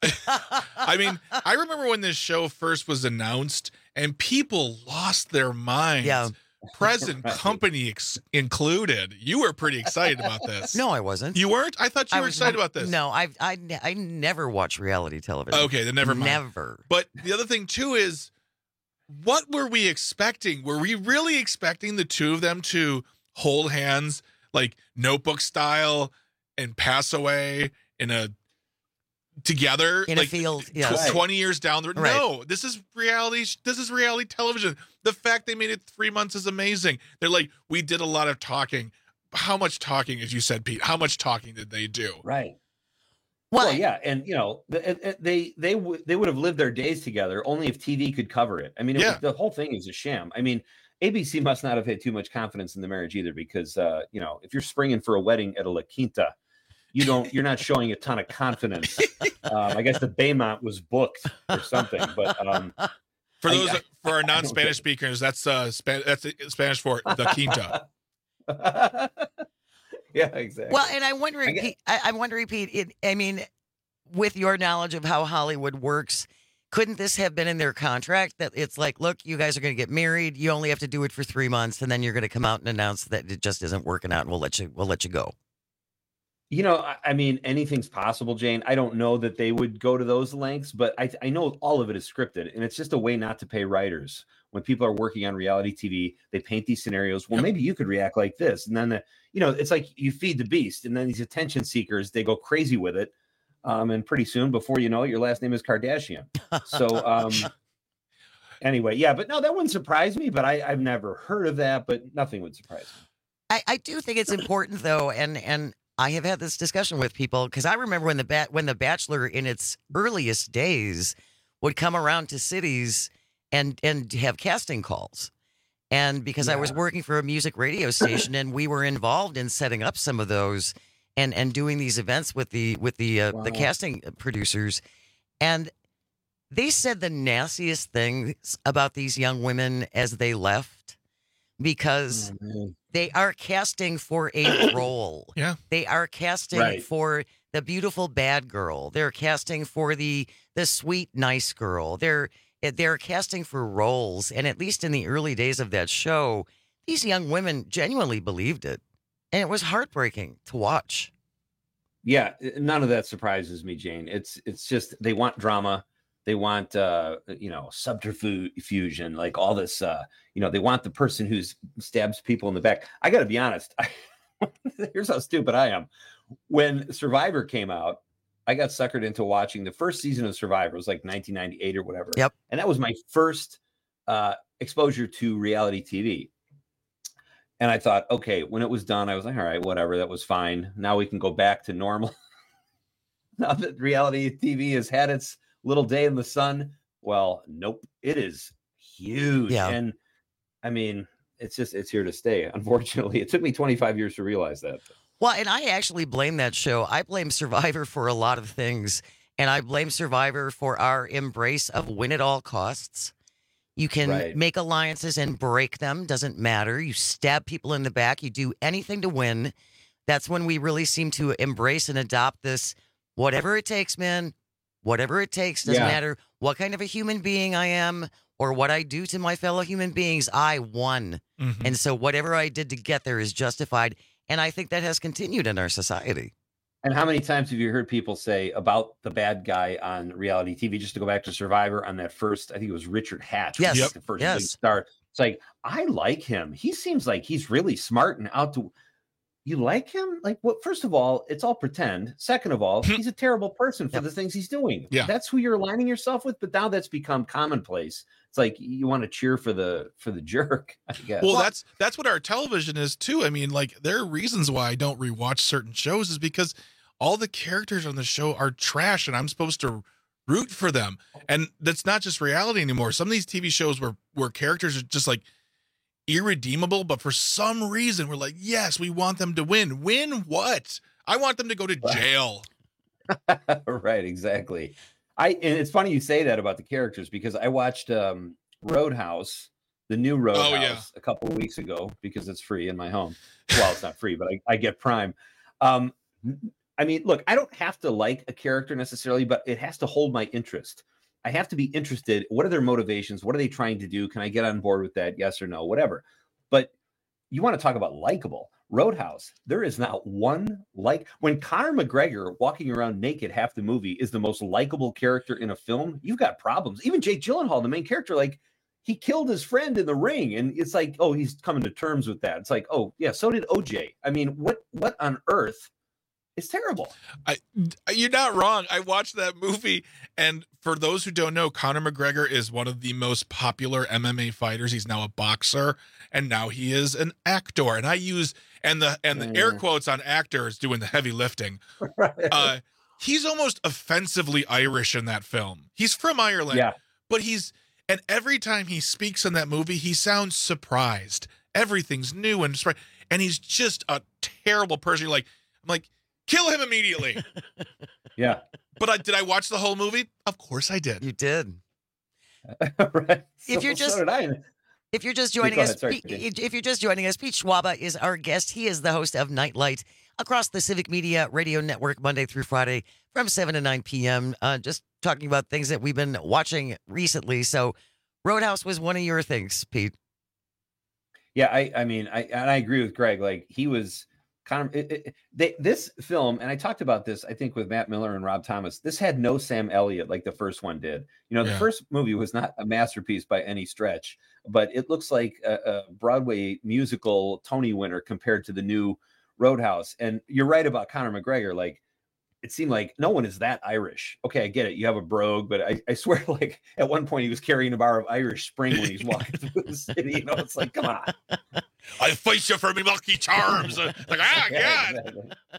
Speaker 16: I mean, I remember when this show first was announced and people lost their minds.
Speaker 15: Yeah.
Speaker 16: Present
Speaker 1: Right.
Speaker 16: company ex- included. You were pretty excited about this.
Speaker 15: No, I wasn't.
Speaker 16: You weren't? I thought you
Speaker 15: I
Speaker 16: were
Speaker 15: was-
Speaker 16: excited about this.
Speaker 15: No, I I I never watch reality television.
Speaker 16: Okay, then never mind.
Speaker 15: Never.
Speaker 16: But the other thing too is, what were we expecting? Were we really expecting the two of them to hold hands like Notebook style and pass away in a together
Speaker 15: In a
Speaker 16: like
Speaker 15: field,
Speaker 16: tw-
Speaker 15: yes.
Speaker 16: twenty years down the road?
Speaker 15: Right.
Speaker 16: No, this is reality. This is reality television. The fact they made it three months is amazing. They're like, we did a lot of talking. How much talking, as you said, Pete? How much talking did they do?
Speaker 1: Right.
Speaker 15: Well,
Speaker 1: Well, yeah, and you know, the- it- it- they they would they would have lived their days together only if T V could cover it. I mean, it
Speaker 16: Yeah.
Speaker 1: was, the whole thing is a sham. I mean, A B C must not have had too much confidence in the marriage either, because uh, you know, if you're springing for a wedding at a La Quinta, you don't you're not showing a ton of confidence. um, I guess the Baymont was booked or something, but um,
Speaker 16: For
Speaker 1: I-
Speaker 16: those
Speaker 1: I-
Speaker 16: for our
Speaker 1: I don't
Speaker 16: non-Spanish
Speaker 1: get it.
Speaker 16: speakers, that's uh Span- that's Spanish for the quinta.
Speaker 1: yeah, exactly.
Speaker 15: Well, and I wondering,
Speaker 1: I get-
Speaker 15: Pete, I, I'm wondering, Pete. It, I mean, with your knowledge of how Hollywood works, couldn't this have been in their contract that it's like, look, you guys are going to get married. You only have to do it for three months, and then you're going to come out and announce that it just isn't working out, and we'll let you we'll let you go.
Speaker 1: You know, I- I mean, anything's possible, Jane. I don't know that they would go to those lengths, but I, I know all of it is scripted, and it's just a way not to pay writers. When people are working on reality T V, they paint these scenarios. Well, maybe you could react like this, and then the, you know, it's like you feed the beast, and then these attention seekers, they go crazy with it, um, and pretty soon, before you know it, your last name is Kardashian. So, um, anyway, yeah, but no, that wouldn't surprise me. But I, I've never heard of that, but nothing would surprise me.
Speaker 15: I, I do think it's important, though, and and I have had this discussion with people because I remember when the ba- when the Bachelor in its earliest days would come around to cities and and have casting calls. And because yeah. I was working for a music radio station and we were involved in setting up some of those and, and doing these events with the with the uh, wow. the casting producers. And they said the nastiest things about these young women as they left because oh, they are casting for a role.
Speaker 16: Yeah.
Speaker 15: They are casting right. for the beautiful bad girl. They're casting for the the sweet nice girl. They're They're casting for roles, and at least in the early days of that show, these young women genuinely believed it, and it was heartbreaking to watch.
Speaker 1: Yeah, none of that surprises me, Jane. It's it's just they want drama, they want uh, you know subterfuge and like all this. Uh, you know, they want the person who stabs people in the back. I got to be honest. I, here's how stupid I am. When Survivor came out, I got suckered into watching the first season of Survivor. It was like nineteen ninety-eight or whatever.
Speaker 15: Yep.
Speaker 1: And that was my first uh, exposure to reality T V. And I thought, okay, when it was done, I was like, all right, whatever, that was fine. Now we can go back to normal. Now that reality T V has had its little day in the sun, well, nope, it is huge.
Speaker 15: Yeah.
Speaker 1: And I mean, it's just, it's here to stay. Unfortunately, it took me twenty-five years to realize that.
Speaker 15: Well, and I actually blame that show. I blame Survivor for a lot of things, and I blame Survivor for our embrace of win at all costs. You can
Speaker 1: right.
Speaker 15: make alliances and break them, doesn't matter. You stab people in the back, you do anything to win. That's when we really seem to embrace and adopt this, whatever it takes, man, whatever it takes, doesn't
Speaker 1: yeah.
Speaker 15: matter what kind of a human being I am or what I do to my fellow human beings, I won.
Speaker 16: Mm-hmm.
Speaker 15: And so whatever I did to get there is justified. And I think that has continued in our society.
Speaker 1: And how many times have you heard people say about the bad guy on reality T V, just to go back to Survivor on that first, I think it was Richard Hatch.
Speaker 15: Yes.
Speaker 1: Yep. The first
Speaker 15: yes.
Speaker 1: big star. It's like, I like him. He seems like he's really smart and out to, you like him? Like, what? First of all, it's all pretend. Second of all, he's a terrible person for
Speaker 15: Yep.
Speaker 1: the things he's doing.
Speaker 16: Yeah.
Speaker 1: That's who you're aligning yourself with. But now that's become commonplace. It's like you want to cheer for the for the jerk, I guess.
Speaker 16: Well, that's that's what our television is too. I mean, like there are reasons why I don't rewatch certain shows is because all the characters on the show are trash, and I'm supposed to root for them. And that's not just reality anymore. Some of these T V shows where where characters are just like irredeemable, but for some reason we're like, yes, we want them to win. Win what? I want them to go to jail.
Speaker 1: Right, exactly. I and it's funny you say that about the characters because I watched um, Roadhouse, the new Roadhouse,
Speaker 16: Oh, yeah.
Speaker 1: a couple of weeks ago because it's free in my home. Well, it's not free, but I, I get Prime. Um, I mean, look, I don't have to like a character necessarily, but it has to hold my interest. I have to be interested. What are their motivations? What are they trying to do? Can I get on board with that? Yes or no? Whatever. But you want to talk about likable. Roadhouse, there is not one like when Conor McGregor walking around naked half the movie is the most likable character in a film. You've got problems. Even Jake Gyllenhaal, the main character, like he killed his friend in the ring, and it's like, oh, he's coming to terms with that. It's like, oh yeah, so did O J. I mean, what what on earth? It's terrible.
Speaker 16: I, you're not wrong. I watched that movie, and for those who don't know, Conor McGregor is one of the most popular M M A fighters. He's now a boxer, and now he is an actor. And I use and the and the air quotes on actors doing the heavy lifting.
Speaker 1: Right.
Speaker 16: Uh, he's almost offensively Irish in that film. He's from Ireland,
Speaker 1: yeah.
Speaker 16: but he's and every time he speaks in that movie, he sounds surprised. Everything's new and surprised, and he's just a terrible person. You're like, I'm like. Kill him immediately.
Speaker 1: Yeah.
Speaker 16: But I, did I watch the whole movie? Of course I did.
Speaker 15: You did.
Speaker 1: Right.
Speaker 15: If
Speaker 1: So-
Speaker 15: you're just
Speaker 1: so did I.
Speaker 15: if you're just joining
Speaker 1: Go
Speaker 15: us,
Speaker 1: ahead, sorry,
Speaker 15: Pete- if you're just joining us, Pete Schwaba is our guest. He is the host of Nightlight across the Civic Media Radio Network Monday through Friday from seven to nine p.m. Uh, just talking about things that we've been watching recently. So, Roadhouse was one of your things, Pete.
Speaker 1: Yeah, I, I mean, I and I agree with Greg. Like he was kind of it, it, they, this film, and I talked about this, I think, with Matt Miller and Rob Thomas. This had no Sam Elliott like the first one did. You know, the
Speaker 16: Yeah.
Speaker 1: first movie was not a masterpiece by any stretch, but it looks like a, a Broadway musical Tony winner compared to the new Roadhouse. And you're right about Conor McGregor. Like, it seemed like no one is that Irish. Okay, I get it. You have a brogue, but I, I swear, like at one point he was carrying a bar of Irish Spring when he's walking through the city. You know, it's like, come on.
Speaker 16: I fight you for me lucky charms. like, ah,
Speaker 1: Yeah,
Speaker 16: God.
Speaker 1: exactly.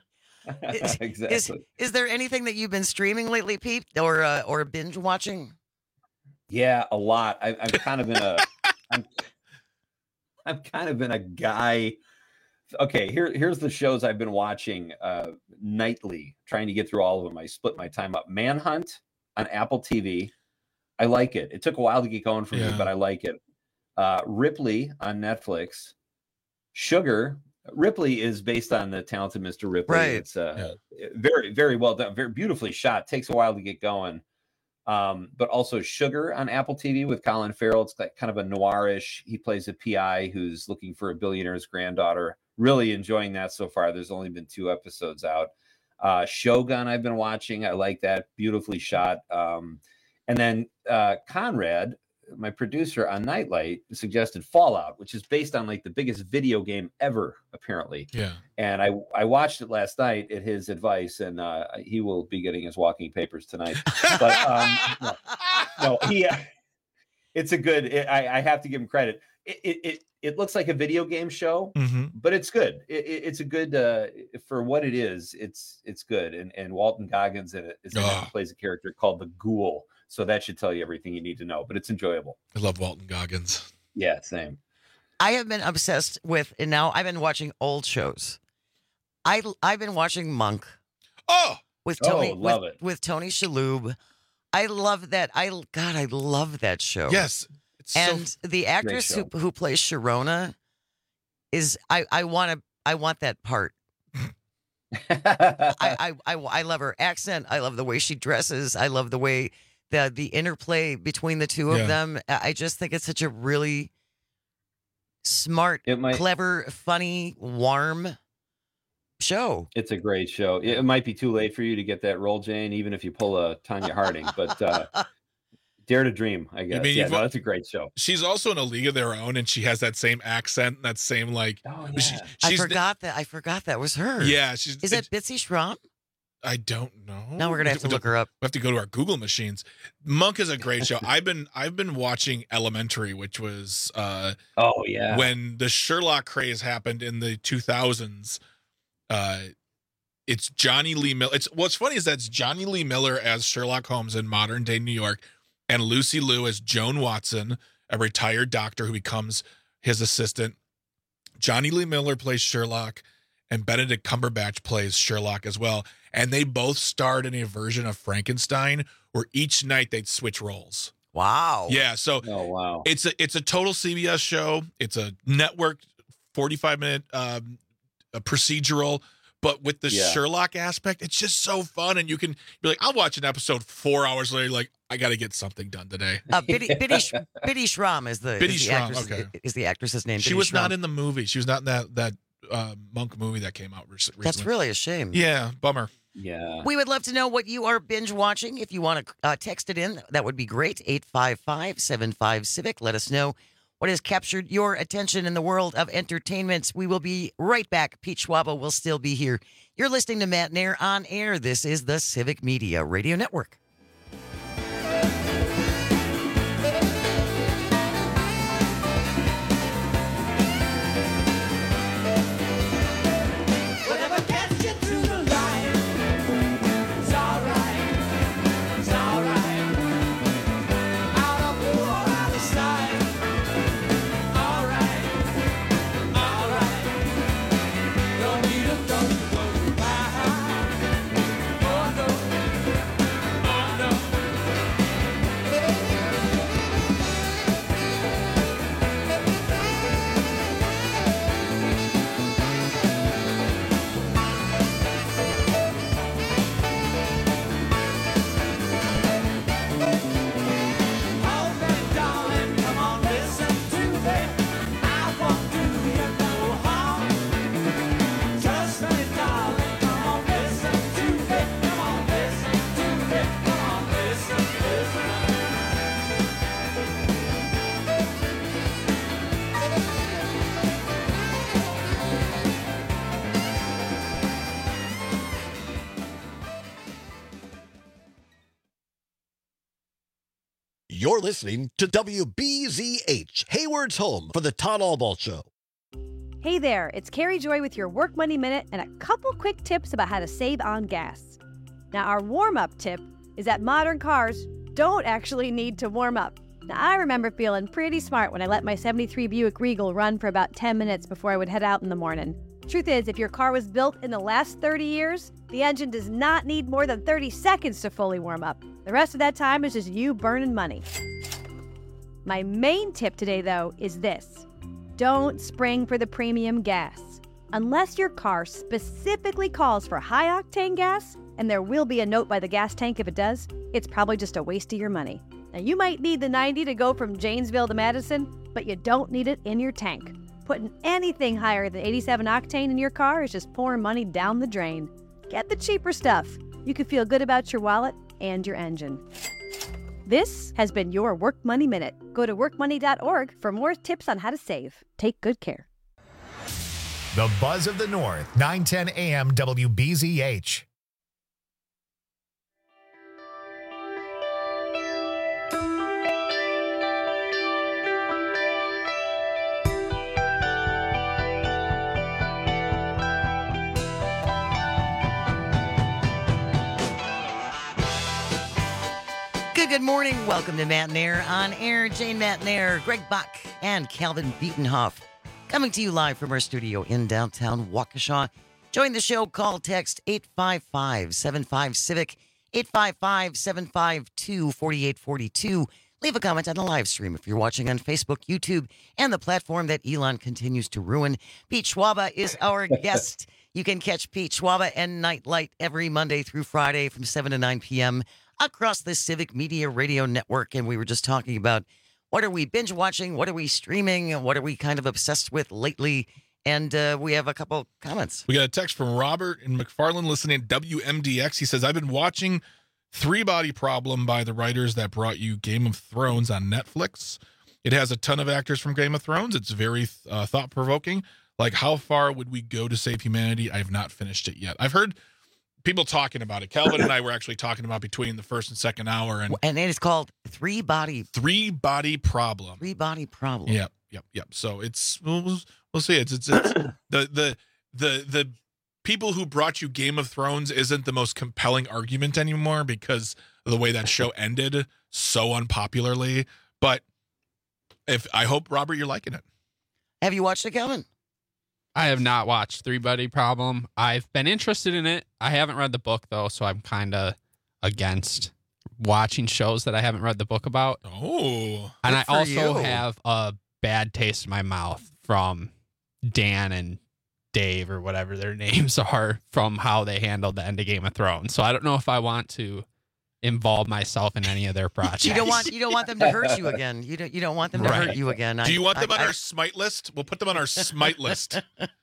Speaker 15: Is,
Speaker 1: exactly.
Speaker 15: Is, is there anything that you've been streaming lately, Pete, or uh, or binge watching?
Speaker 1: Yeah, a lot. I, I'm kind of in a. I'm, I'm kind of in a guy. Okay, here here's the shows I've been watching uh, nightly, trying to get through all of them. I split my time up. Manhunt on Apple T V. I like it. It took a while to get going for
Speaker 16: Yeah.
Speaker 1: me, but I like it. Uh, Ripley on Netflix. Sugar. Ripley is based on the Talented Mister Ripley.
Speaker 15: Right.
Speaker 1: It's uh, very, very well done, very beautifully shot. Takes a while to get going. Um, but also Sugar on Apple T V with Colin Farrell. It's like kind of a noirish. He plays a P I who's looking for a billionaire's granddaughter. Really enjoying that so far. There's only been two episodes out. Uh, Shogun I've been watching. I like that. Beautifully shot. Um, and then uh, Conrad, my producer on Nightlight, suggested Fallout, which is based on like the biggest video game ever, apparently.
Speaker 16: Yeah.
Speaker 1: And I I watched it last night at his advice, and uh, he will be getting his walking papers tonight. But um, no, no, he. Uh, it's a good. It, I I have to give him credit. It it it, it looks like a video game show,
Speaker 16: Mm-hmm.
Speaker 1: but it's good. It, it, it's a good uh, for what it is. It's it's good. And and Walton Goggins in it is in it,
Speaker 16: Oh.
Speaker 1: plays a character called the Ghoul. So that should tell you everything you need to know. But it's enjoyable.
Speaker 16: I love Walton Goggins.
Speaker 1: Yeah, same.
Speaker 15: I have been obsessed with, and now I've been watching old shows. I I've been watching Monk.
Speaker 16: Oh,
Speaker 15: with
Speaker 1: Oh,
Speaker 15: Tony,
Speaker 1: love
Speaker 15: with,
Speaker 1: it.
Speaker 15: with Tony Shalhoub. I love that. I God, I love that show.
Speaker 16: Yes. It's
Speaker 15: and
Speaker 16: so,
Speaker 15: the actress who
Speaker 1: show.
Speaker 15: who plays Sharona is I I want to I want that part. I, I I I love her accent. I love the way she dresses. I love the way the the interplay between the two of
Speaker 16: Yeah.
Speaker 15: them. I I just think it's such a really smart,
Speaker 1: It might-
Speaker 15: clever, funny, warm show.
Speaker 1: It's a great show. It it might be too late for you to get that role, Jane, even if you pull a Tanya Harding. But uh, dare to dream, I guess.
Speaker 16: mean
Speaker 1: Yeah,
Speaker 16: you've
Speaker 1: no,
Speaker 16: wa-
Speaker 1: that's a great show.
Speaker 16: she's also in a league of their own, and she has that same accent, that same like.
Speaker 1: Oh,
Speaker 16: she-
Speaker 1: yeah.
Speaker 15: I
Speaker 16: she's the-
Speaker 15: forgot that. I forgot that was her.
Speaker 16: yeah, she's.
Speaker 15: Is that Bitsy Schramm?
Speaker 16: I don't know.
Speaker 15: Now we're gonna have to
Speaker 16: We
Speaker 15: look her up.
Speaker 16: We have to go to our Google machines. Monk is a great show. I've been I've been watching Elementary, which was uh,
Speaker 1: Oh yeah.
Speaker 16: when the Sherlock craze happened in the two thousands. Uh, it's Johnny Lee Miller. It's what's funny is that's Johnny Lee Miller as Sherlock Holmes in modern day New York, and Lucy Liu as Joan Watson, a retired doctor who becomes his assistant. Johnny Lee Miller plays Sherlock, and Benedict Cumberbatch plays Sherlock as well. And they both starred in a version of Frankenstein where each night they'd switch roles.
Speaker 15: Wow.
Speaker 16: Yeah, so
Speaker 1: Oh wow.
Speaker 16: it's a it's a total C B S show. It's a network forty-five minute um, a procedural, but with the
Speaker 1: Yeah.
Speaker 16: Sherlock aspect, it's just so fun. And you can be like, I'll watch an episode four hours later. Like, I got to get something done today.
Speaker 15: Uh, Biddy, Biddy, Sh- Biddy Schramm is the,
Speaker 16: Biddy
Speaker 15: is the
Speaker 16: Schramm,
Speaker 15: actress,
Speaker 16: okay.
Speaker 15: is the actress's name.
Speaker 16: She
Speaker 15: Biddy
Speaker 16: was
Speaker 15: Schramm.
Speaker 16: not in the movie. She was not in that that uh, Monk movie that came out rec- recently.
Speaker 15: That's really a shame.
Speaker 16: Yeah, bummer.
Speaker 1: Yeah.
Speaker 15: We would love to know what you are binge watching. If you want to uh, text it in, that would be great. eight five five, seven five, civic. Let us know what has captured your attention in the world of entertainment. We will be right back. Pete Schwabo will still be here. You're listening to Matt Nair on air. This is the Civic Media Radio Network.
Speaker 17: Whatever gets you through the life, it's alright, it's alright. Out of blue or out of sight, alright, alright. Don't need a gun to go by. Oh no, oh no. Oh, baby, darling, come on, listen to me. I won't do you no harm. Trust me, darling, come on, listen to me. Come on, listen to me. Come on, listen, listen.
Speaker 4: You're listening to W B Z H, Hayward's home for the Todd Alball Show. Hey there, it's Carrie Joy with your Work Money Minute and a couple quick tips about how to save on gas. Now, our warm-up tip is that modern cars don't actually need to warm up. Now, I remember feeling pretty smart when I let my seventy-three Buick Regal run for about ten minutes before I would head out in the morning. Truth is, if your car was built in the last thirty years, the engine does not need more than thirty seconds to fully warm up. The rest of that time is just you burning money. My main tip today, though, is this. Don't spring for the premium gas. Unless your car specifically calls for high-octane gas, and there will be a note by the gas tank if it does, it's probably just a waste of your money. Now, you might need the ninety to go from Janesville to Madison, but you don't need it in your tank. Putting anything higher than eighty-seven octane in your car is just pouring money down the drain. Get the cheaper stuff. You can feel good about your wallet and your engine. This has been your Work Money Minute. Go to work money dot org for more tips on how to save. Take good care.
Speaker 12: The Buzz of the North, nine ten A M W B Z H.
Speaker 15: Good, good morning. Welcome to Matt and Air on air. Jane Matt and Air, Greg Bach, and Calvin Beatenhoff. Coming to you live from our studio in downtown Waukesha. Join the show. Call, text eight five five, seven five, CIVIC, eight five five, seven five two, four eight four two. Leave a comment on the live stream if you're watching on Facebook, YouTube, and the platform that Elon continues to ruin. Pete Schwaba is our guest. You can catch Pete Schwaba and Nightlight every Monday through Friday from seven to nine p.m. across the Civic Media Radio Network. And we were just talking about what are we binge watching, what are we streaming, what are we kind of obsessed with lately. And uh, we have a couple comments.
Speaker 16: We got a text from Robert in McFarland listening to W M D X. He says, I've been watching Three Body Problem by the writers that brought you Game of Thrones on Netflix. It has a ton of actors from Game of Thrones. It's very uh, thought-provoking. Like, how far would we go to save humanity? I have not finished it yet. I've heard people talking about it. Calvin and I were actually talking about between the first and second hour. And,
Speaker 15: and it is called Three Body...
Speaker 16: Three Body Problem.
Speaker 15: Three Body Problem.
Speaker 16: Yep, yep, yep. So it's... We'll, we'll see. It's, it's, it's the, the, the, the people who brought you Game of Thrones isn't the most compelling argument anymore because of the way that show ended so unpopularly. But if I hope, Robert, you're liking it.
Speaker 15: Have you watched it, Calvin?
Speaker 6: I have not watched Three Body Problem. I've been interested in it. I haven't read the book, though, so I'm kind of against watching shows that I haven't read the book about.
Speaker 16: Oh.
Speaker 6: And I also
Speaker 15: you.
Speaker 6: have a bad taste in my mouth from Dan and Dave, or whatever their names are, from how they handled the end of Game of Thrones. So I don't know if I want to involve myself in any of their projects.
Speaker 15: You don't want you don't want them to hurt you again. You don't you don't want them to
Speaker 6: Right.
Speaker 15: hurt you again.
Speaker 16: Do you want them
Speaker 15: I,
Speaker 16: on
Speaker 15: I,
Speaker 16: our smite list? We'll put them on our smite list.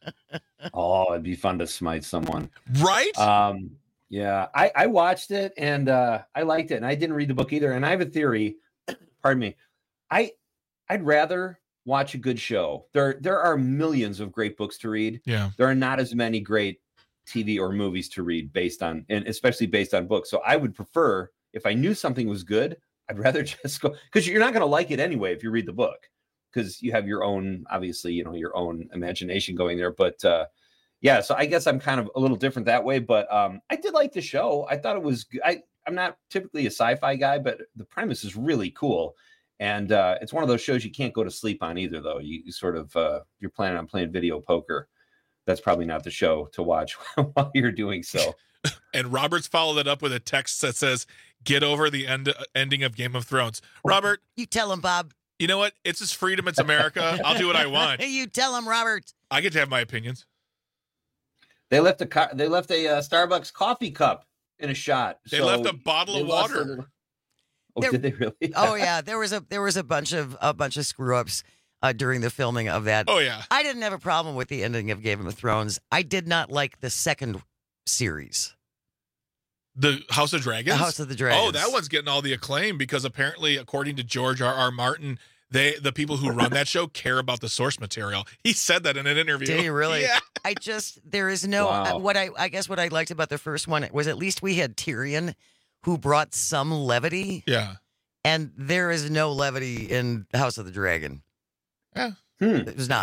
Speaker 1: Oh, it'd be fun to smite someone.
Speaker 16: Right?
Speaker 1: Um, yeah, I, I watched it and uh, I liked it, and I didn't read the book either. And I have a theory. Pardon me. I I'd rather watch a good show. There there are millions of great books to read.
Speaker 16: Yeah.
Speaker 1: There are not as many great T V or movies to read based on, and especially based on books. So I would prefer, if I knew something was good, I'd rather just go, because you're not going to like it anyway if you read the book, because you have your own, obviously, you know, your own imagination going there. But uh, yeah, so I guess I'm kind of a little different that way. But um, I did like the show. I thought it was. I I'm not typically a sci-fi guy, but the premise is really cool. And uh, it's one of those shows you can't go to sleep on either, though. You, you sort of uh, you're planning on playing video poker. That's probably not the show to watch while you're doing so.
Speaker 16: And Robert's followed it up with a text that says, "Get over the end ending of Game of Thrones." Robert,
Speaker 15: you tell him, Bob.
Speaker 16: You know what? It's his freedom. It's America. I'll do what I want.
Speaker 15: You tell him, Robert.
Speaker 16: I get to have my opinions.
Speaker 1: They left a car, they left a uh, Starbucks coffee cup in a shot.
Speaker 16: They
Speaker 1: so
Speaker 16: left a bottle
Speaker 1: they
Speaker 16: of
Speaker 1: lost
Speaker 16: water.
Speaker 1: a little- Oh,
Speaker 15: There-
Speaker 1: did they really?
Speaker 15: Oh yeah, there was a there was a bunch of a bunch of screw ups uh, during the filming of that.
Speaker 16: Oh yeah,
Speaker 15: I didn't have a problem with the ending of Game of Thrones. I did not like the second series,
Speaker 16: The House of Dragons.
Speaker 15: The House of the Dragons.
Speaker 16: Oh, that one's getting all the acclaim because apparently, according to George R. R. Martin, they the people who run that show care about the source material. He said that in an interview.
Speaker 15: Did he really?
Speaker 16: Yeah.
Speaker 15: I just there is no
Speaker 1: Wow.
Speaker 15: uh, what I I guess what I liked about the first one was at least we had Tyrion, who brought some levity.
Speaker 16: Yeah.
Speaker 15: And there is no levity in House of the Dragon.
Speaker 16: Yeah.
Speaker 1: Hmm.
Speaker 15: It was not.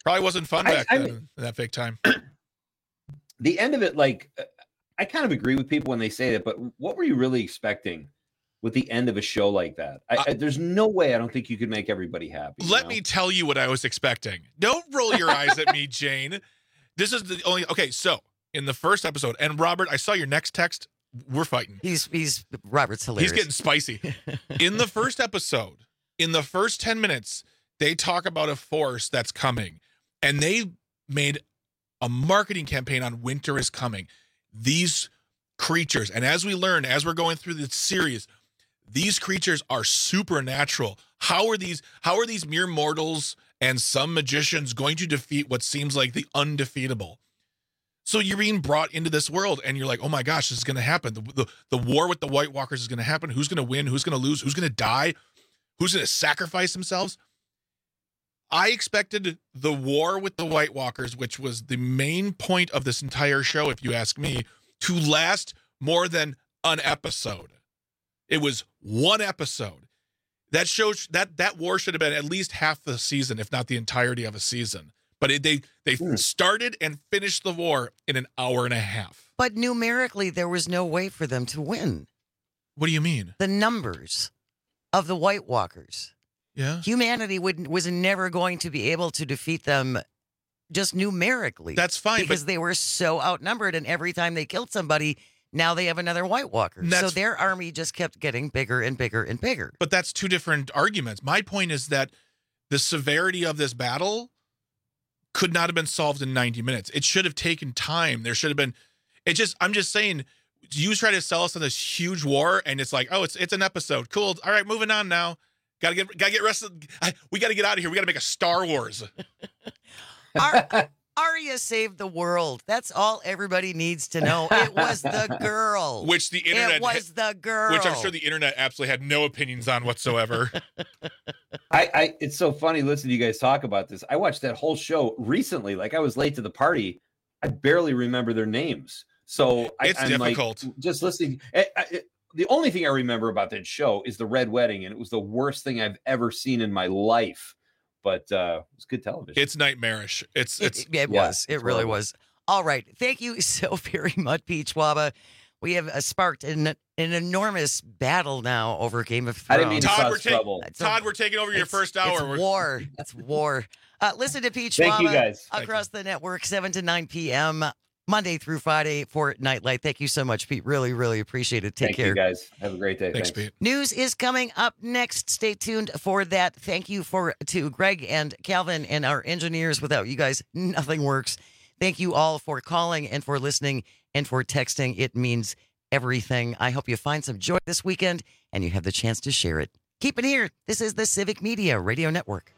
Speaker 16: Probably wasn't fun
Speaker 1: I-
Speaker 16: back
Speaker 1: I
Speaker 16: then,
Speaker 1: mean-
Speaker 16: in that fake time.
Speaker 1: The end of it, like, I kind of agree with people when they say that, but what were you really expecting with the end of a show like that? I, I, there's no way I don't think you could make everybody happy.
Speaker 16: Let
Speaker 1: you know?
Speaker 16: me tell you what I was expecting. Don't roll your eyes at me, Jane. This is the only okay. So in the first episode, and Robert, I saw your next text. We're fighting.
Speaker 15: He's he's Robert's hilarious.
Speaker 16: He's getting spicy. In the first episode, in the first ten minutes, they talk about a force that's coming, and they made a marketing campaign on winter is coming. These creatures, and as we learn, as we're going through this series, these creatures are supernatural. How are these? How are these mere mortals and some magicians going to defeat what seems like the undefeatable? So you're being brought into this world, and you're like, oh my gosh, this is going to happen. The, the, the war with the White Walkers is going to happen. Who's going to win? Who's going to lose? Who's going to die? Who's going to sacrifice themselves? I expected the war with the White Walkers, which was the main point of this entire show, if you ask me, to last more than an episode. It was one episode. That show, that that war should have been at least half the season, if not the entirety of a season. But it, they they
Speaker 1: Hmm.
Speaker 16: started and finished the war in an hour and a half.
Speaker 15: But numerically, there was no way for them to win.
Speaker 16: What do you mean?
Speaker 15: The numbers of the White Walkers.
Speaker 16: Yeah.
Speaker 15: Humanity would was never going to be able to defeat them just numerically.
Speaker 16: That's fine,
Speaker 15: because
Speaker 16: but-
Speaker 15: they were so outnumbered, and every time they killed somebody, now they have another White Walker. So
Speaker 16: That's-
Speaker 15: their army just kept getting bigger and bigger and bigger.
Speaker 16: But that's two different arguments. My point is that the severity of this battle could not have been solved in ninety minutes. It should have taken time. There should have been. It just. I'm just saying. You try to sell us on this huge war, and it's like, oh, it's it's an episode. Cool. All right, moving on now. Gotta get gotta get rest of. I, we gotta get out of here. We gotta make a Star Wars.
Speaker 15: Ar- Arya saved the world. That's all everybody needs to know. It was the girl.
Speaker 16: Which the internet.
Speaker 15: It was the girl.
Speaker 16: Which I'm sure the internet absolutely had no opinions on whatsoever.
Speaker 1: I, I it's so funny listening to you guys talk about this. I watched that whole show recently. Like I was late to the party. I barely remember their names. So I,
Speaker 16: It's
Speaker 1: I'm
Speaker 16: difficult.
Speaker 1: Like, just listening. I, I, the only thing I remember about that show is the Red Wedding, and it was the worst thing I've ever seen in my life. But uh, it was good television.
Speaker 16: It's nightmarish. It's
Speaker 15: It,
Speaker 16: it's
Speaker 15: it
Speaker 1: yeah,
Speaker 15: was. It
Speaker 1: it's
Speaker 15: really
Speaker 1: horrible.
Speaker 15: was. All right. Thank you so very much, Peach Waba. We have uh, sparked an, an enormous battle now over Game of Thrones.
Speaker 1: I didn't mean to
Speaker 16: Todd,
Speaker 1: cause
Speaker 16: we're, ta-
Speaker 1: trouble.
Speaker 15: It's a-
Speaker 16: Todd, we're taking over your
Speaker 15: It's-
Speaker 16: first hour.
Speaker 15: It's
Speaker 16: We're-
Speaker 15: war. It's war. Uh, listen to Peach
Speaker 1: Thank
Speaker 15: Waba
Speaker 1: you, guys.
Speaker 16: Thank
Speaker 15: across the network, seven to nine p.m. Monday through Friday for Nightlight. Thank you so much, Pete. Really, really appreciate it. Take
Speaker 1: Thank
Speaker 15: care.
Speaker 1: you, guys. Have a great day.
Speaker 16: Thanks,
Speaker 1: Thanks.
Speaker 16: Pete.
Speaker 15: News is coming up next. Stay tuned for that. Thank you for to Greg and Calvin and our engineers. Without you guys, nothing works. Thank you all for calling and for listening and for texting. It means everything. I hope you find some joy this weekend and you have the chance to share it. Keep it here. This is the Civic Media Radio Network.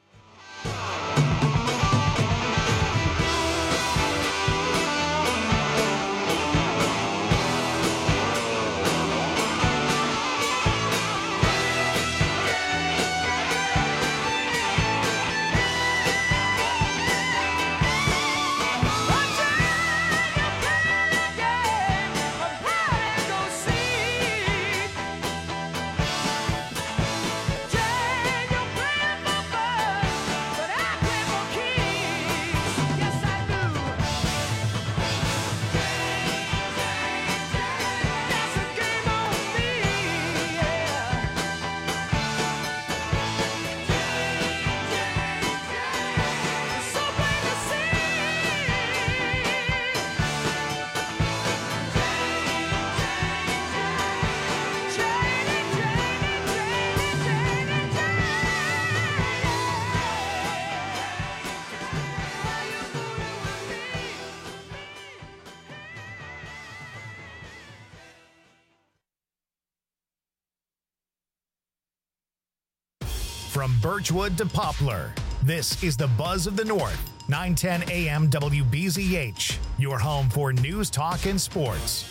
Speaker 12: From Birchwood to Poplar, this is the Buzz of the North, nine ten A M W B Z H, your home for news, talk, and sports.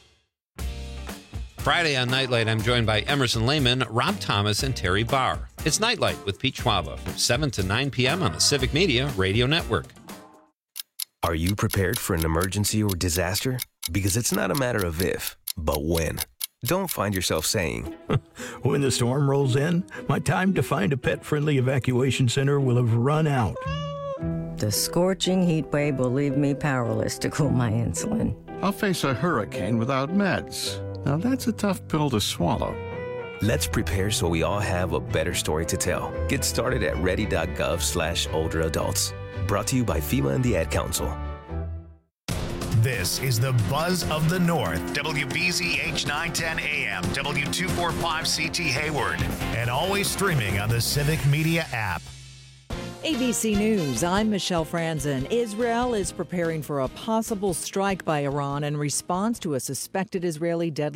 Speaker 23: Friday on Nightlight, I'm joined by Emerson Lehman, Rob Thomas, and Terry Barr. It's Nightlight with Pete Schwaba from seven to nine p.m. on the Civic Media Radio Network.
Speaker 7: Are you prepared for an emergency or disaster? Because it's not a matter of if, but when. Don't find yourself saying,
Speaker 8: when the storm rolls in, my time to find a pet-friendly evacuation center will have run out. The scorching heat wave will leave me powerless to cool my insulin.
Speaker 9: I'll face a hurricane without meds. Now that's a tough pill to swallow.
Speaker 7: Let's prepare so we all have a better story to tell. Get started at ready.gov slash older adults. Brought to you by FEMA and the Ad Council.
Speaker 12: This is the Buzz of the North, W B Z H nine ten A M, W two forty-five C T Hayward, and always streaming on the Civic Media app.
Speaker 10: A B C News, I'm Michelle Franzen. Israel is preparing for a possible strike by Iran in response to a suspected Israeli deadly